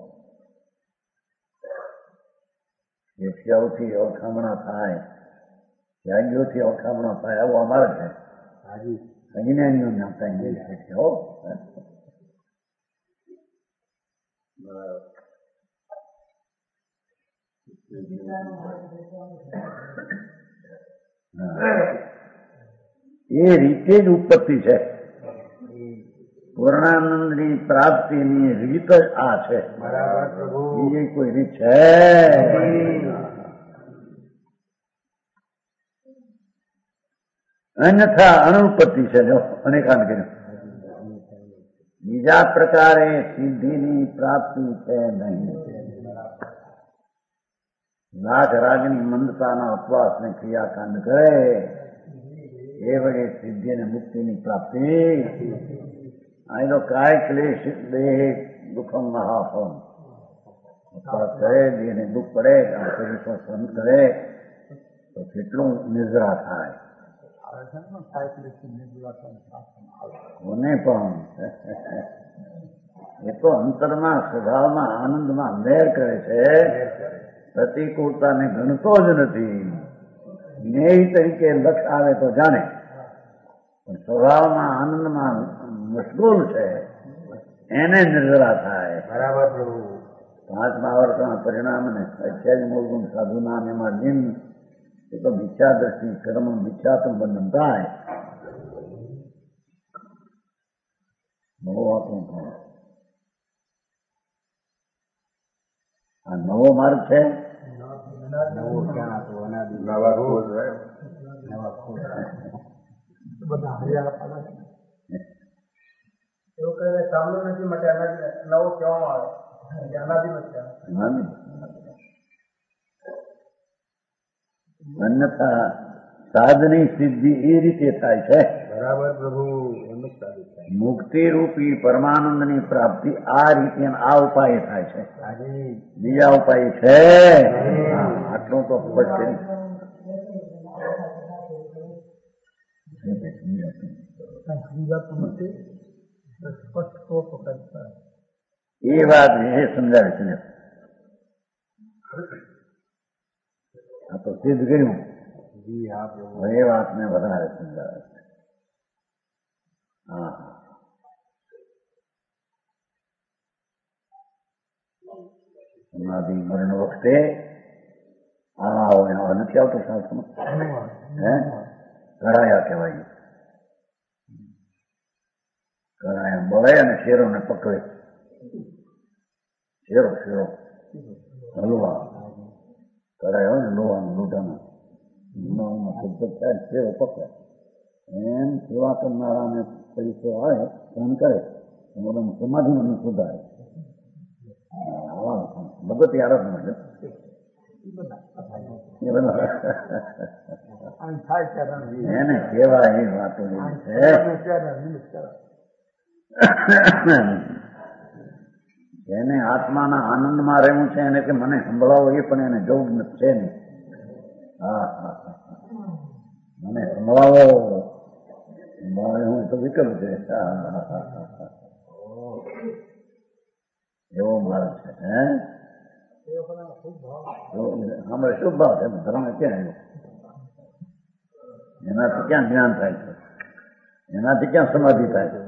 શિષ્યોથી ઓળખામણા થાય, ત્યાગીઓથી ઓળખામણા થાય, આવું અમારે છે. અજ્ઞાનીઓ નાતા છે હો. એ રીતે જ ઉત્પત્તિ છે. પૂર્ણાનંદની પ્રાપ્તિની રીત જ આ છે. બીજી કોઈ રીત છે? અન્યથા અનુપત્તિ છે. જો અનેકાંત કર્યું, બીજા પ્રકારે સિદ્ધિની પ્રાપ્તિ છે નહીં. લાખ રાગની મંદતાના અપવાસને ક્રિયાકાંડ કરે એ વડે સિદ્ધિ અને મુક્તિની પ્રાપ્તિ. અહીં તો કાય ક્લેશ દેહ દુઃખમ મહાફળ અપવાસ કરે, દેહને દુઃખ પડે, શરીર સહન કરે તો કેટલું નિદ્રા થાય. કોને પણ એ તો અંતરમાં સ્વભાવમાં આનંદમાં મેર કરે છે, પ્રતિકૂળતાને ગણતો જ નથી. જ્ઞેય તરીકે લક્ષ આવે તો જાણે, પણ સ્વભાવમાં આનંદમાં મશગુલ છે એને નિર્જરા થાય. બરાબર. પાંચમા વર્તના પરિણામ અને અત્યાજ મૂળગુણ સાધુના એમાં નિમ એ તો મિથ્યા દ્રષ્ટિ કર્મ મિથ્યાત્મ બંધન થાય. નવો વાતો થાય. આ નવો માર્ગ છે. એવું કહે સાંભળ્યું નથી માટે નવો કહેવામાં આવે, અનાદિ નથી. અન્યથા સાધની સિદ્ધિ એ રીતે થાય છે. બરાબર પ્રભુ. એમ જ સાધુ થાય. મુક્તિ રૂપી પરમાનંદની પ્રાપ્તિ આ રીતે આ ઉપાય થાય છે. બીજા ઉપાય છે? આટલું તો સ્પષ્ટ કરી. એ વાત વિશે સમજાવે છે. આ તો સિદ્ધ કર્યું, એ વાતને વધારે સમજાવે છે. હા, સમાધિ મરણ વખતે આ હોય નથી આવતો શાસ્ત્રમાં. હે કરાયા કહેવાય. કરાયા બળે અને શેરોને પકડે. શેરો શેરો હલવા કરાયો ને લોહાનો લોટાનો શબ્દ થાય, શેરો પકડે. એમ સેવા કરનારાને પૈસો આવે સહન કરે, સમાધિમાં ન સુધારે. ભગત યાર સમજ એને કેવાય એ વાતો છે. એને આત્માના આનંદમાં રહેવું છે, એને કે મને સંભળાવો એ પણ એને જવું છે નહીં. હા હા મને સંભળાવો હું તો વિકલ્પ છે. એવો માર્ગ છે. હે અમારે શુભ ભાવ છે. ધર્મ ક્યાં આવ્યો? એનાથી ક્યાં જ્ઞાન થાય છે? એનાથી ક્યાં સમાધિ થાય છે?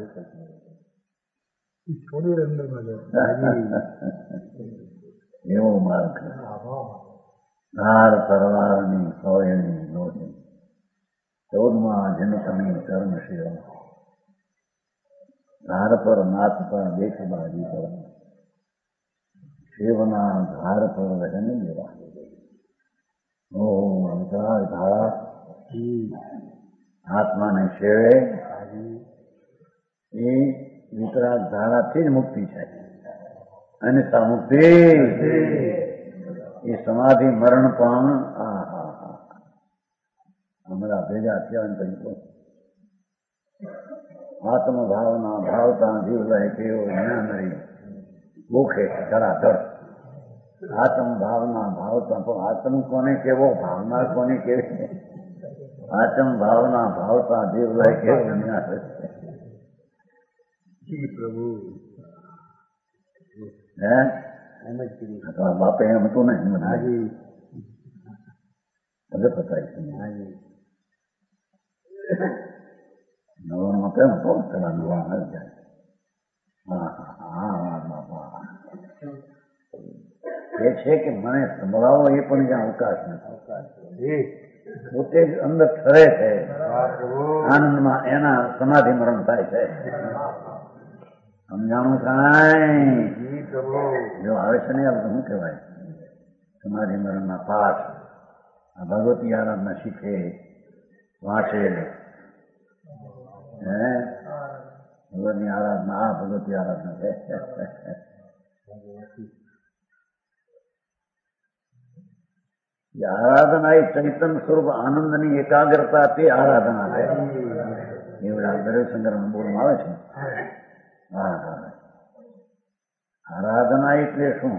એવો માર્ગ છે. ધાર તરવારની સોયની લોહી ચૌદમાં જનકની કર્મશીલ ધાર પર નાથ પર દેખ બાજી પર શિવના ધાર પર રહેને દેવા ઓમ અંતરાળ ધારા આત્માને સેવે એ વિતરાગ ધારાથી જ મુક્તિ છે. અનિતા મુક્તિ એ સમાધિ મરણ પણ આ હા હા હમણાં ભેગા થયા ને કહ્યું આત્મભાવના ભાવતા જીવ લે તેઓ જ્ઞાન રહી ભૂખે ધડાધડ આત્મભાવના ભાવતા પણ આત્મ કોને કેવો ભાવના કોને કેવી આત્મ ભાવના ભાવતા જીવ લે કેવો જ્ઞાન રહે પ્રભુ હે બાપે એમ હતું ને બધે પતાય નવાણમાં કેમ હતો પેલા નવા આવી જાય હા હા હા બાપા એ છે કે મને સંભળાવો એ પણ જ્યાં અવકાશ નથી પોતે જ અંદર ઠરે છે આનંદમાં એના સમાધિ મરણ થાય છે. સમજાણું કાંઈ જો આવે છે ને આ બધું શું કહેવાય સમાધિ મરણના પાઠ આ ભગવતી આરાધના શીખે વાંચે હે ભગવતની આરાધના આ ભગવતી આરાધના છે. આરાધના એ ચૈતન સ્વરૂપ આનંદની એકાગ્રતા તે આરાધના છે. એવડા દરેક સંગ્રહમાં બોલમાં આવે છે. હા હા આરાધના એટલે શું?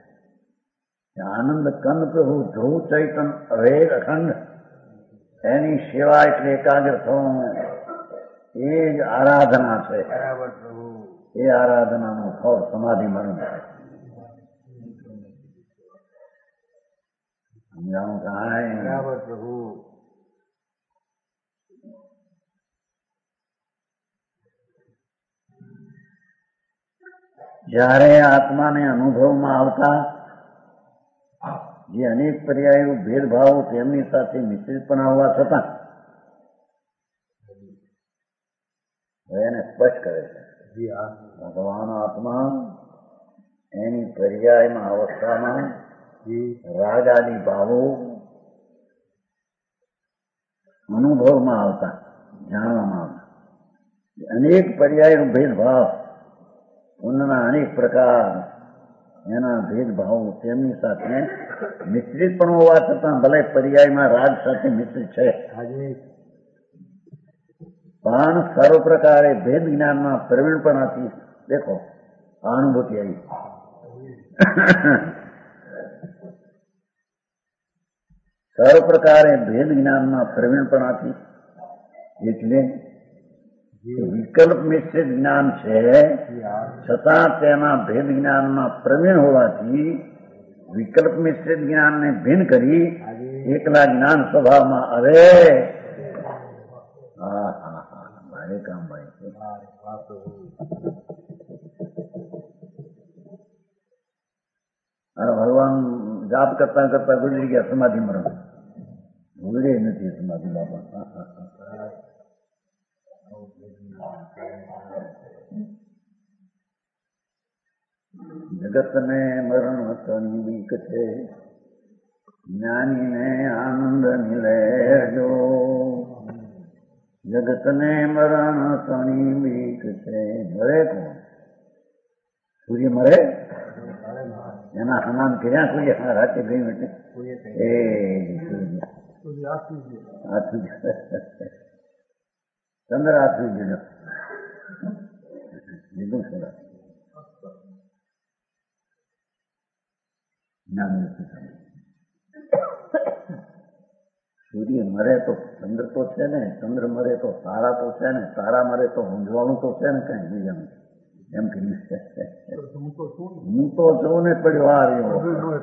આનંદ કંદ પ્રભુ ધ્રુવ ચૈતન અભેદ અખંડ એની સેવા એટલે એકાગ્ર થવું એ જ આરાધના છે. એ આરાધનાનું ફળ સમાધિ મરણ છે. સમજાવું કાંઈ બરાબર પ્રભુ જ્યારે આત્માને અનુભવમાં આવતા જે અનેક પર્યાયો ભેદભાવો તેમની સાથે મિશ્રિત પણ આવવા છતાં એને સ્પષ્ટ કરે છે. ભગવાન આત્મા એની પર્યાયમાં અવસ્થામાં રાગ આદિ ભાવો અનુભવમાં આવતા જાણવામાં આવતા અનેક પર્યાયો ભેદભાવ ઉન્નના અનેક પ્રકાર એના ભેદભાવો તેમની સાથે મિશ્રિત પણ હોવા છતાં ભલે પર્યાયમાં રાગ સાથે મિશ્રિત છે પણ સર્વ પ્રકારે ભેદ જ્ઞાનમાં પ્રવીણપણાથી દેખો અનુભૂતિ આવી. સર્વ પ્રકારે ભેદ જ્ઞાનમાં પ્રવીણપણાથી એટલે વિકલ્પ મિશ્રિત જ્ઞાન છે છતાં તેના ભેદ જ્ઞાનમાં પ્રવીણ હોવાથી વિકલ્પ મિશ્રિત જ્ઞાનને ભિન્ન કરી એકલા જ્ઞાન સ્વભાવમાં આવે. હા હા હા ભારે કામ ભાઈ. અરે ભગવાન જાપ કરતા કરતા ગુજરી ગયા સમાધિ મરણ ગુજરે નથી સમાધિ બાપા. જગતને મરણ તની બીક છે જ્ઞાનીને આનંદ મિલેજો. જગતને મરણ તની બીક છે. મરે કોણ? સૂર્ય મરે એના સમાન કર્યા કોઈ રાતે ગઈ એટલે એ ચંદ્ર આથું ગયો લીધું સરસ સૂર્ય મરે તો ચંદ્ર તો છે ને, ચંદ્ર મરે તો તારા તો છે ને, તારા મરે તો ઊંઝવાનું તો છે ને કઈ બીજાનું એમ કહ્યું છે. હું તો જોઉં ને પડ્યો આ રહ્યો.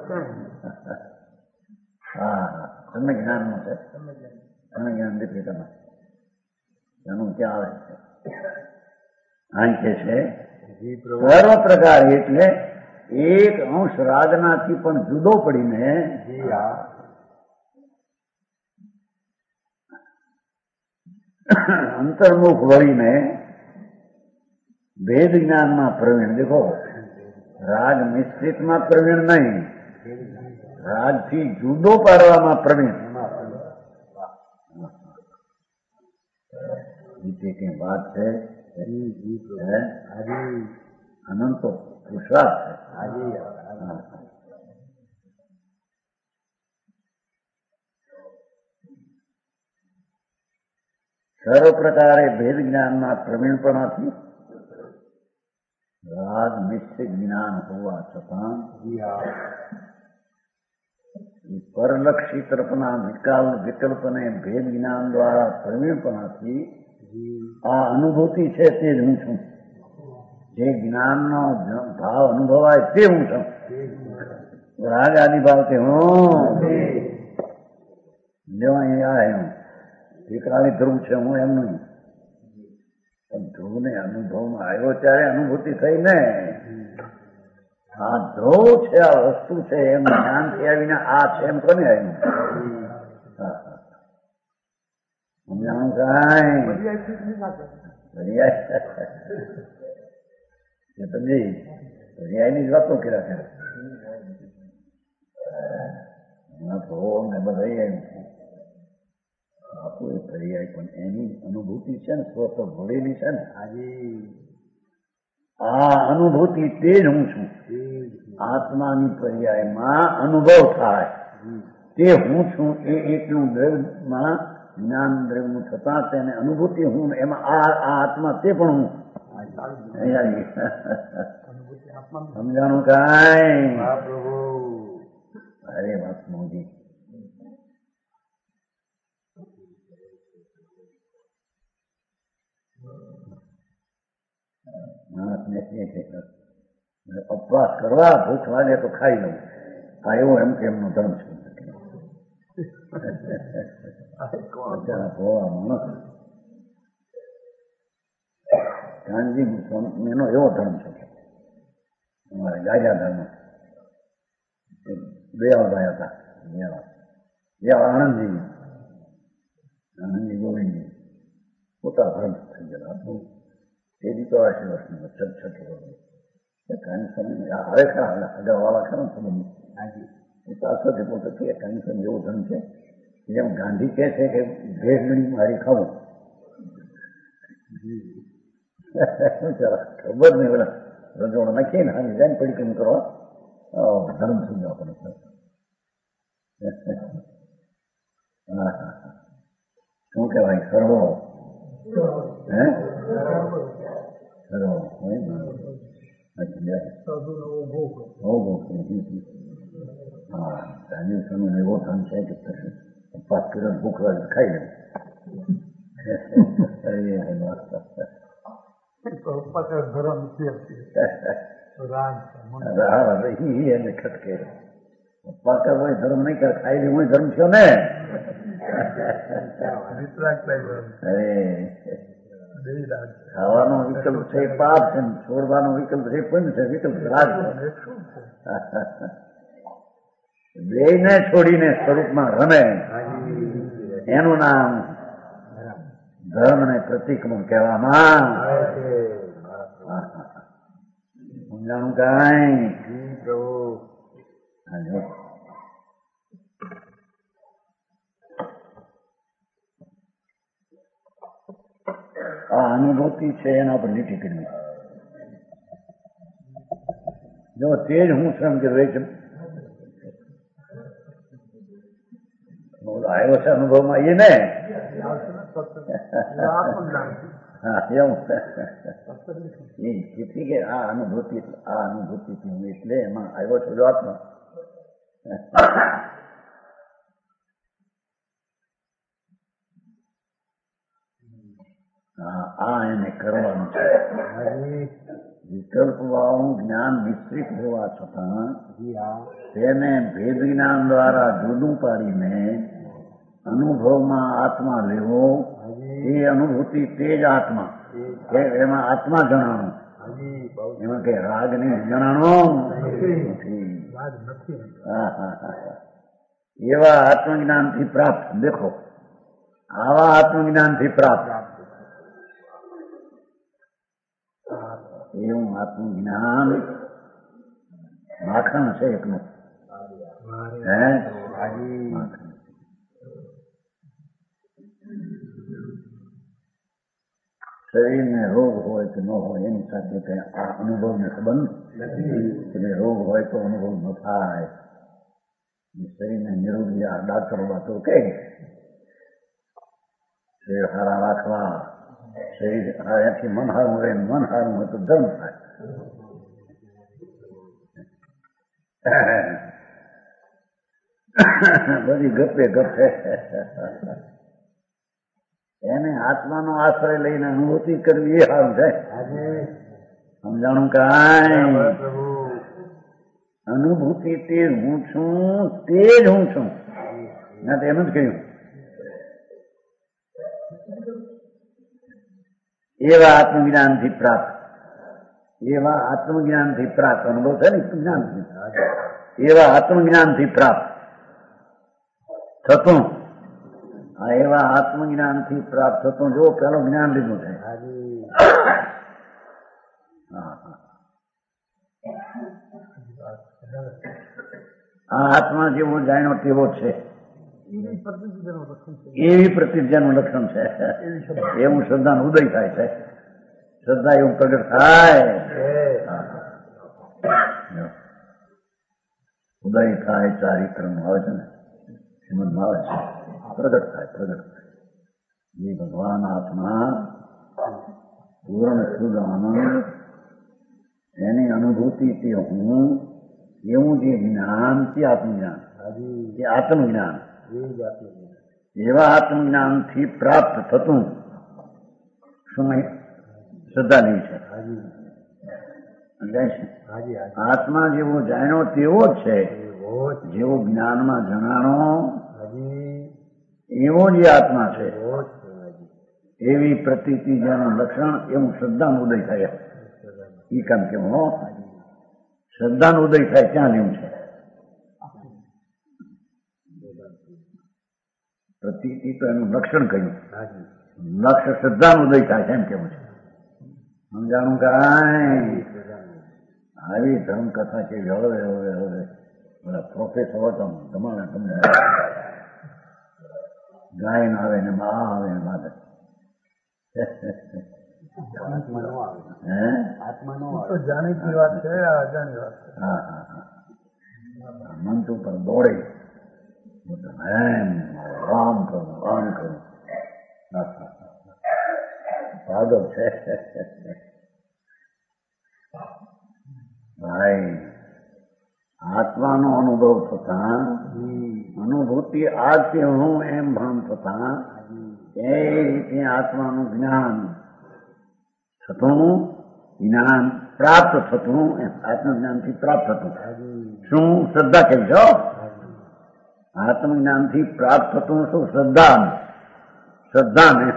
હા હા તમને જ્ઞાનનું છે, તમે જ્ઞાન દીધી તમે એનું ક્યાં આવે છે? આ કે છે સર્વ પ્રકાર એટલે એક અંશ રાગનાથી પણ જુદો પડીને અંતર્મુખ વળીને ભેદ જ્ઞાનમાં પ્રવીણ. દેખો, રાગ મિશ્રિતમાં પ્રવીણ નહીં, રાગથી જુદો પાડવામાં પ્રવીણ. રીતે કઈ વાત છે અનંતો પુરુષાર્થ છે. સર્વ પ્રકારે ભેદ જ્ઞાનમાં પ્રવીણપણાથી રાગ મિશ્રિત જ્ઞાન હોવા છતાં પરલક્ષી તરફના વિકલ્પ વિકલ્પને ભેદ જ્ઞાન દ્વારા પ્રવીણપણાથી આ અનુભૂતિ છે તે જ હું છું. જે જ્ઞાનનો ભાવ અનુભવાય તે હું છું. રાગ આદિ ભાવથી હું જો અહીંયા એમ એકરાળી ધ્રુવ છે, હું એમ નહીં. પણ ધ્રુવને અનુભવમાં આવ્યો ત્યારે અનુભૂતિ થઈ ને. આ ધ્રુવ છે, આ વસ્તુ છે એમ જ્ઞાનથી આવીને આ છે એમ કોને આવ્યું? સમજાણું કાંઈ સમજી પર્યાયની જ વાતો કર્યા કરે. ને બધા આપું એ પર્યાય પણ એની અનુભૂતિ છે ને સ્વત ભળેલી છે ને. આ અનુભૂતિ તે જ હું છું. આત્માની પર્યાયમાં અનુભવ થાય તે હું છું. એ એટલું દ્રવ્યમાં જ્ઞાન દ્રવ્યનું થતા તેને અનુભૂતિ હું, એમાં આ આત્મા તે પણ હું. સમજાણું કાંઈ? અરે વાત મોદી માણસને ઉપવાસ કરવા ભૂખ લાગે તો ખાઈ લઉં. આ એવો એમ કે એમનો ધર્મ છે. ભોળા માણસ ગાંધી એનો એવો ધર્મ છે. અમારે ગાયા ધર્મ બે ભાઈ હતા. બે આનંદજી આનંદજી ગોવિંદજી પોતા ધર્મ થઈ ગયેલા. તે દી તો આશી વર્ષની છઠ છઠ કાની સમય આવે ખરા અગાઉ વાળા ખરા સંબંધ એ પાછળથી પોતે કે કાની સમય એવો ધર્મ છે જેમ ગાંધી કહે છે કે ભેળ ગણી મારી ખાવું. ખબર નહીં પેલા રજોડ નાખીએ ને હાની જાય પડી કેમ કરવા ધર્મ થઈ ગયો આપણે. હા હા શું કહેવાય? સર્વો હે સર્વો હા ગાંધી સમય એવો ધર્મ છે કે ઉપવાસ કર્યો ભૂખ લાગે ખાઈ લે. એને ખટકે ઉપવાસ કરવો ધર્મ નહીં કરે, ખાઈ લે હું ધર્મ થયો ને. ખાવાનો વિકલ્પ છે પાપ છે, છોડવાનો વિકલ્પ છે પુણ્ય છે, વિકલ્પ રાગ છે. બે ને છોડીને સ્વરૂપમાં રમે એનું નામ ધર્મ ને પ્રતિક્રમણ કહેવામાં. સમજાણું કાંઈ? આ અનુભૂતિ છે એના પર લીટી કરવી. જો તે જ હું શ્રમ કે રહી છે આવ્યો છે અનુભવમાં એ ને. હા એવું તેથી કે આ અનુભૂતિ આ અનુભૂતિ એટલે એમાં આવ્યો છો આત્મા. આ એને કરવાનું છે. વિકલ્પ વાળું જ્ઞાન મિશ્રિત હોવા છતાં તેને ભેદ જ્ઞાન દ્વારા જુદું પાડીને અનુભવમાં આત્મા લેવો. એ અનુભૂતિ તે જ આત્મા કે એમાં આત્મા જણાણો. એમાં કે રાગ નહીં જણાણો નથી. હા હા હા એવા આત્મજ્ઞાનથી પ્રાપ્ત. દેખો આવા આત્મજ્ઞાનથી પ્રાપ્ત એવું આત્મજ્ઞાન માખણ છે એકનું. હે માખણ. શરીરને રોગ હોય કે ન હોય એની સાથે કઈ આ અનુભવને સંબંધ એટલે રોગ હોય તો અનુભવ ન થાય. શરીરને નિરોગી આ ડાક્ટરો વાતો કહે શરીર હારા રાખવા, શરીર એથી મન હારું રહે, મન હારું હોય તો ધર્મ થાય. બધી ગપે ગપ છે. એને આત્માનો આશ્રય લઈને અનુભૂતિ કરવી એ સારું છે. સમજાણું કાંઈ? અનુભૂતિ તે હું છું, તે જ હું છું. ના એમ જ કહ્યું. એવા આત્મજ્ઞાનથી પ્રાપ્ત, એવા આત્મજ્ઞાનથી પ્રાપ્ત અનુભવ છે ને જ્ઞાનથી, એવા આત્મજ્ઞાનથી પ્રાપ્ત થતું. આ એવા આત્મજ્ઞાનથી પ્રાપ્ત થતું જો પેલું જ્ઞાન લીધું છે. આ આત્મા જેવો જાણ્યો તેવો છે એવી પ્રતિજ્ઞાનું લક્ષણ છે. એવું શ્રદ્ધાનો ઉદય થાય છે. શ્રદ્ધા એવું પ્રગટ થાય, ઉદય થાય ચારિત્રનું આવે છે ને શ્રીમદમાં આવે છે. પ્રગટ થાય, પ્રગટ થાય. જે ભગવાન આત્મા પૂર્ણ શુદ્ધ આનંદ એની અનુભૂતિ તે હું એવું જે જ્ઞાન તે આત્મજ્ઞાન, એ આત્મજ્ઞાન, એવા આત્મજ્ઞાનથી પ્રાપ્ત થતું શું શ્રદ્ધા નહીં છે. આત્મા જેવો જાણ્યો તેવો જ છે, જેવો જ્ઞાનમાં જણાણો એવો જ આત્મા છે. એવી પ્રતીતિ જેનું લક્ષણ એવું શ્રદ્ધાનું ઉદય થાય. એ કામ કેવું હો, શ્રદ્ધાનું ઉદય થાય ક્યાં લેવું છે? પ્રતીતિ તો એનું લક્ષણ કહ્યું, લક્ષ્ય શ્રદ્ધાનું ઉદય થાય એમ કેવું છે. સમજાણું કાંઈ? આવી ધર્મ કથા કેવી હવે હવે હવે બધા પ્રોફેસરો તો તમારે તમને ગાયન આવે ને મા આવે ને મારે જાણીતી વાત છે, અજાણી વાત છે. હા હા હા મંચ ઉપર દોડે એમ રામ કરું રામ કરું ભાગવ છે. ભાઈ આત્માનો અનુભવ થતા, અનુભૂતિ આજથી હું એમ ભાન થતા એ રીતે આત્માનું જ્ઞાન થતું, જ્ઞાન પ્રાપ્ત થતું, આત્મજ્ઞાનથી પ્રાપ્ત થતું. શું શ્રદ્ધા કહી છો? આત્મજ્ઞાનથી પ્રાપ્ત થતું શું? શ્રદ્ધા. શ્રદ્ધા ને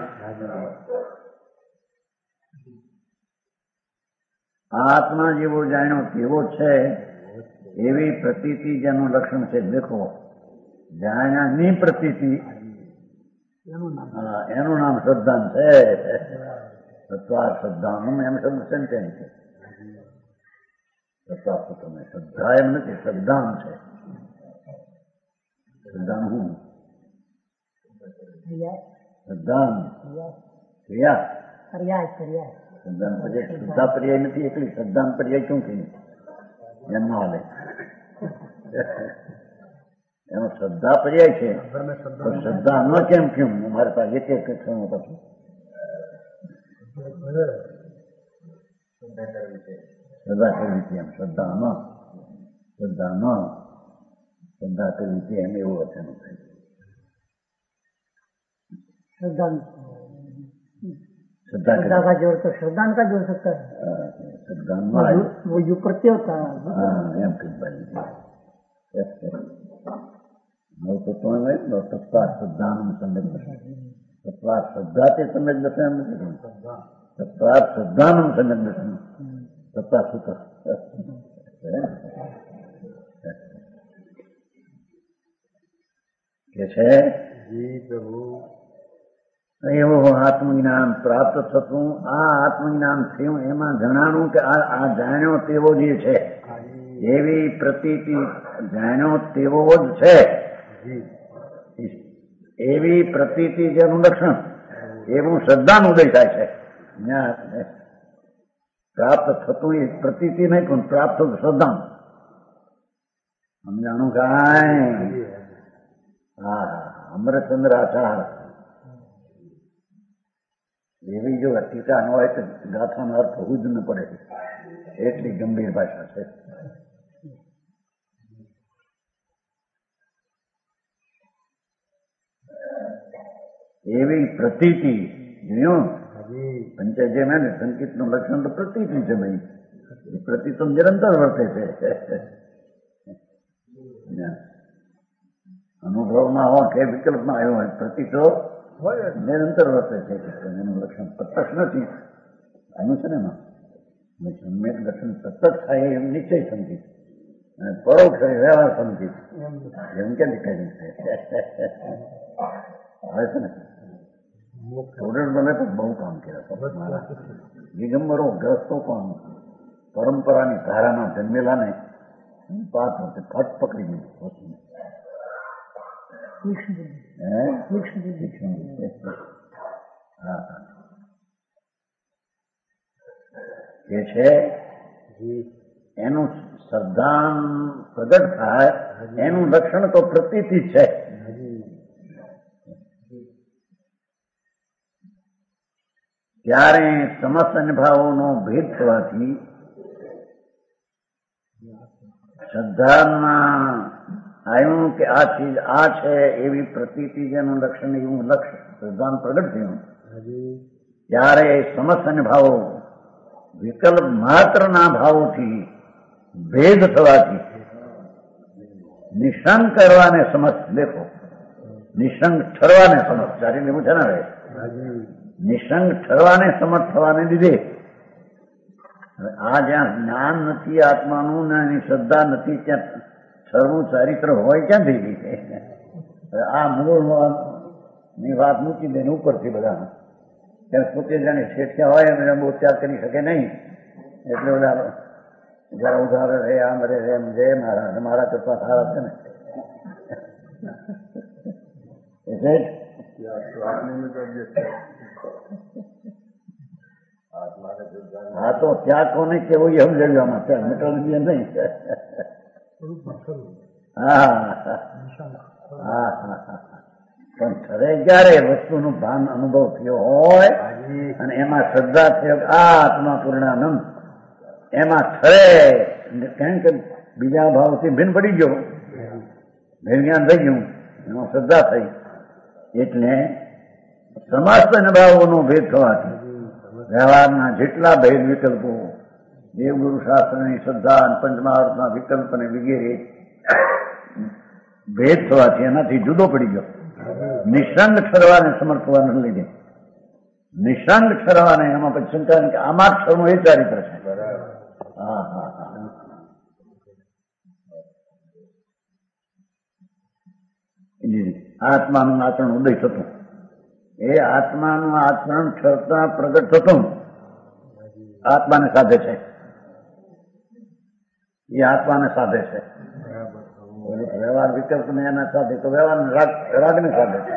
આત્મા જેવો જાણ્યો તેવો છે એવી પ્રતીતિ જેનું લક્ષણ છે. દેખો જાણ્યાની પ્રતીતિ એનું નામ શ્રદ્ધાન છે. તત્વા શ્રદ્ધાનું એમ શબ્દ સેન્ટેન્સ છે. તત્વા તમે શ્રદ્ધા એમ નથી, શ્રદ્ધાન છે. શ્રદ્ધાન હું શ્રદ્ધાન ક્રિયા શ્રદ્ધાન પર્યાય. શ્રદ્ધા પર્યાય નથી એકલી, શ્રદ્ધાન પર્યાય શું કહ્યું એમ ના હાલે. એનો શ્રદ્ધા પર્યાય છે, શ્રદ્ધા ન કેમ કેમ મારે પાસે એક એક ક્ષણો પછી શ્રદ્ધા કરવી છે એમ. શ્રદ્ધા ન શ્રદ્ધા ન श्रद्धा के नीचे हमें वो वचन होता है श्रद्धा श्रद्धा श्रद्धा का जोड़ तो श्रद्धान का जोड़ सकता है श्रद्धा वो यु प्रत्यय होता है एम तत्व तत्वा श्रद्धा सम्यक दर्शन तत्वा श्रद्धा से सम्यक दर्शन तत्वा श्रद्धा सम्यक दर्शन तत्वा सूत्र કે છે જી પ્રભુ એવું આત્મજ્ઞાન પ્રાપ્ત થતું, આ આત્મજ્ઞાન થયું એમાં જણાનું કે આ આ જાણ્યો તેવો જે છે એવી પ્રતીતિ, જાણ્યો તેવો જ છે એવી પ્રતીતિ જેનું લક્ષણ, એવું શ્રદ્ધાનું ઉદય થાય છે. પ્રાપ્ત થતું એ પ્રતીતિ નહીં પણ પ્રાપ્ત થતું શ્રદ્ધા. સમજાણું કાંઈ? હા અમરચંદ્ર આચાર એવી જો ટીકા ન હોય તો ગાથાનો અર્થ હોવું જ ન પડે, એટલી ગંભીર ભાષા છે. એવી પ્રતીતિ જોયું પંચાયત ને સંકેત નું લક્ષણ તો પ્રતીતિ છે ભાઈ. એ પ્રતિ તો નિરંતર વર્તે છે. અનુભવમાં હોય કે વિકલ્પમાં આવ્યો હોય, પ્રતિ તો નિરંતર વર્તે છે. એનું લક્ષણ પ્રત્યક્ષ નથી આવ્યું છે ને એમાં. સમ્યક લક્ષણ પ્રત્યક્ષ થાય એમ નિશ્ચય સમજી, અને પરોક્ષ વ્યવહાર સમજી એમ કેમ દેખાય આવે છે ને. સ્ટુડન્ટ મને પણ બહુ કામ કર્યા. દિગંબરો ગ્રસ્તો પણ પરંપરાની ધારાના જન્મેલા ને પાપ વખતે ફટ પકડી ગયું. એ છે એનું શ્રદ્ધા પ્રગટ થાય એનું લક્ષણ તો પ્રતીતિ છે. ત્યારે સમસ્ત અનુભાવોનો ભેદ થવાથી શ્રદ્ધામાં આવ્યું કે આ ચીજ આ છે એવી પ્રતીતિ જેનું લક્ષણ એવું લક્ષ શ્રદ્ધાન પ્રગટ થયું. ત્યારે સમસ્ત અનુભાવો વિકલ્પ માત્રના ભાવોથી ભેદ થવાથી નિશંક કરવાને સમજ. દેખો નિશંક ઠરવાને સમજ ચારી લેવું છે ને રહે. નિશંક ઠરવાને સમર્થ થવાને લીધે આ જ્યાં જ્ઞાન નથી આત્માનું ને એની શ્રદ્ધા નથી ત્યાં ઠરવું ચારિત્ર હોય ક્યાં થઈ ગઈ છે. આ મૂળ ની વાત મૂકી દે ઉપરથી બધા ત્યાં પોતે જાણે શેઠિયા હોય અને બહુ ત્યાગ કરી શકે નહીં, એટલે બધા જરા ઉધાર રે આમ રે એમ જય મારા મારા કરતા સારા છે ને. એટલે હા તો ત્યાગ કોને કેવું એ સમજાવ્યું આમાં ત્યાં મેટ્રોલોજી નહીં. હા હા હા પણ ખરે ક્યારે વસ્તુનું ભાન અનુભવ થયો હોય અને એમાં શ્રદ્ધા થયો આ આત્મા પૂર્ણાનંદ એમાં ખરે કેમ કે બીજા ભાવથી ભિન્ન પડી ગયો, ભેદ જ્ઞાન થઈ ગયું, એમાં શ્રદ્ધા થઈ એટલે સમસ્ત અનુભાવોનો ભેદ થવાથી વ્યવહારના જેટલા ભેદ વિકલ્પો દેવગુરુ શાસ્ત્રની શ્રદ્ધા અને પંચમહાવૃતના વિકલ્પ અને વગેરે ભેદ થવાથી એનાથી જુદો પડી ગયો. નિશંક ઠરવાને સમર્થ હોવાને લીધે નિશંક ઠરવાને એમાં પછી શંકા કે આમાં ક્ષરનું એ ચારિત્ર છે. હા હા હા આત્માનું આચરણ ઉદય થતું, એ આત્માનું આચરણ ઠરતા પ્રગટ થતું આત્માને સાધે છે. એ આત્માને સાધે છે. વ્યવહાર વિકલ્પ ને એના સાથે તો વ્યવહાર રાગ ને સાધે છે.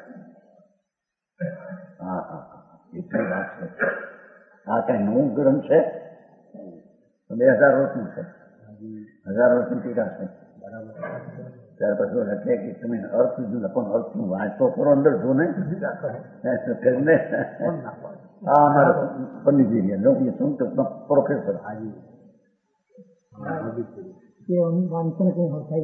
હા હા એટલી વાત છે. આ કઈ નવું ગ્રંથ છે, બે હજાર વર્ષનું છે, હજાર વર્ષની ટીકા છે. ત્યાર પછી લખે કે તમે અર્થ પણ અર્થનું વાંચતો કરો અંદર જો ને આ અમારા પંડિતજી પ્રોફેસર વાંચન કઈ હોતા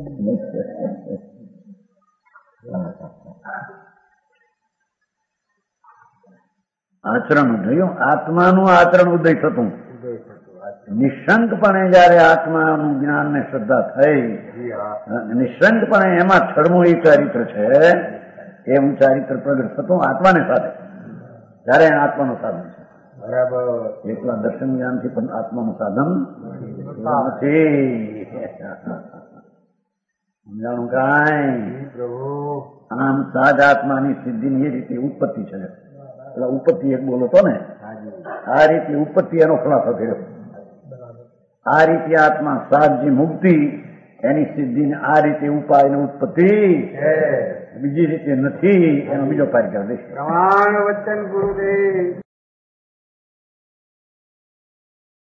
આચરણ જોયું. આત્માનું આચરણ ઉદય થતું નિશંકપણે જયારે આત્માનું જ્ઞાન ને શ્રદ્ધા થઈ, નિશંકપણે એમાં ઠરવું એ ચારિત્ર છે, એવું ચારિત્ર પ્રગટ થતું આત્માને સાથે. ત્યારે આત્માનું સાધન છે. બરાબર. એકલા દર્શન જ્ઞાનથી પણ આત્માનું સાધન નથી. સમજાણું કાંઈ? આમ સાજ આત્માની સિદ્ધિની એ રીતે ઉત્પત્તિ છે. એટલે ઉપરથી એક બોલો તો ને આ રીતે ઉપરથી એનો ખુલાસો કર્યો. આ રીતે આત્મા સાતજી મુક્તિ એની સિદ્ધિને આ રીતે ઉપાય ને ઉત્પત્તિ બીજી રીતે નથી એનો બીજો પાર કરી દઈશ. પ્રમાણ વચન ગુરુદેવ.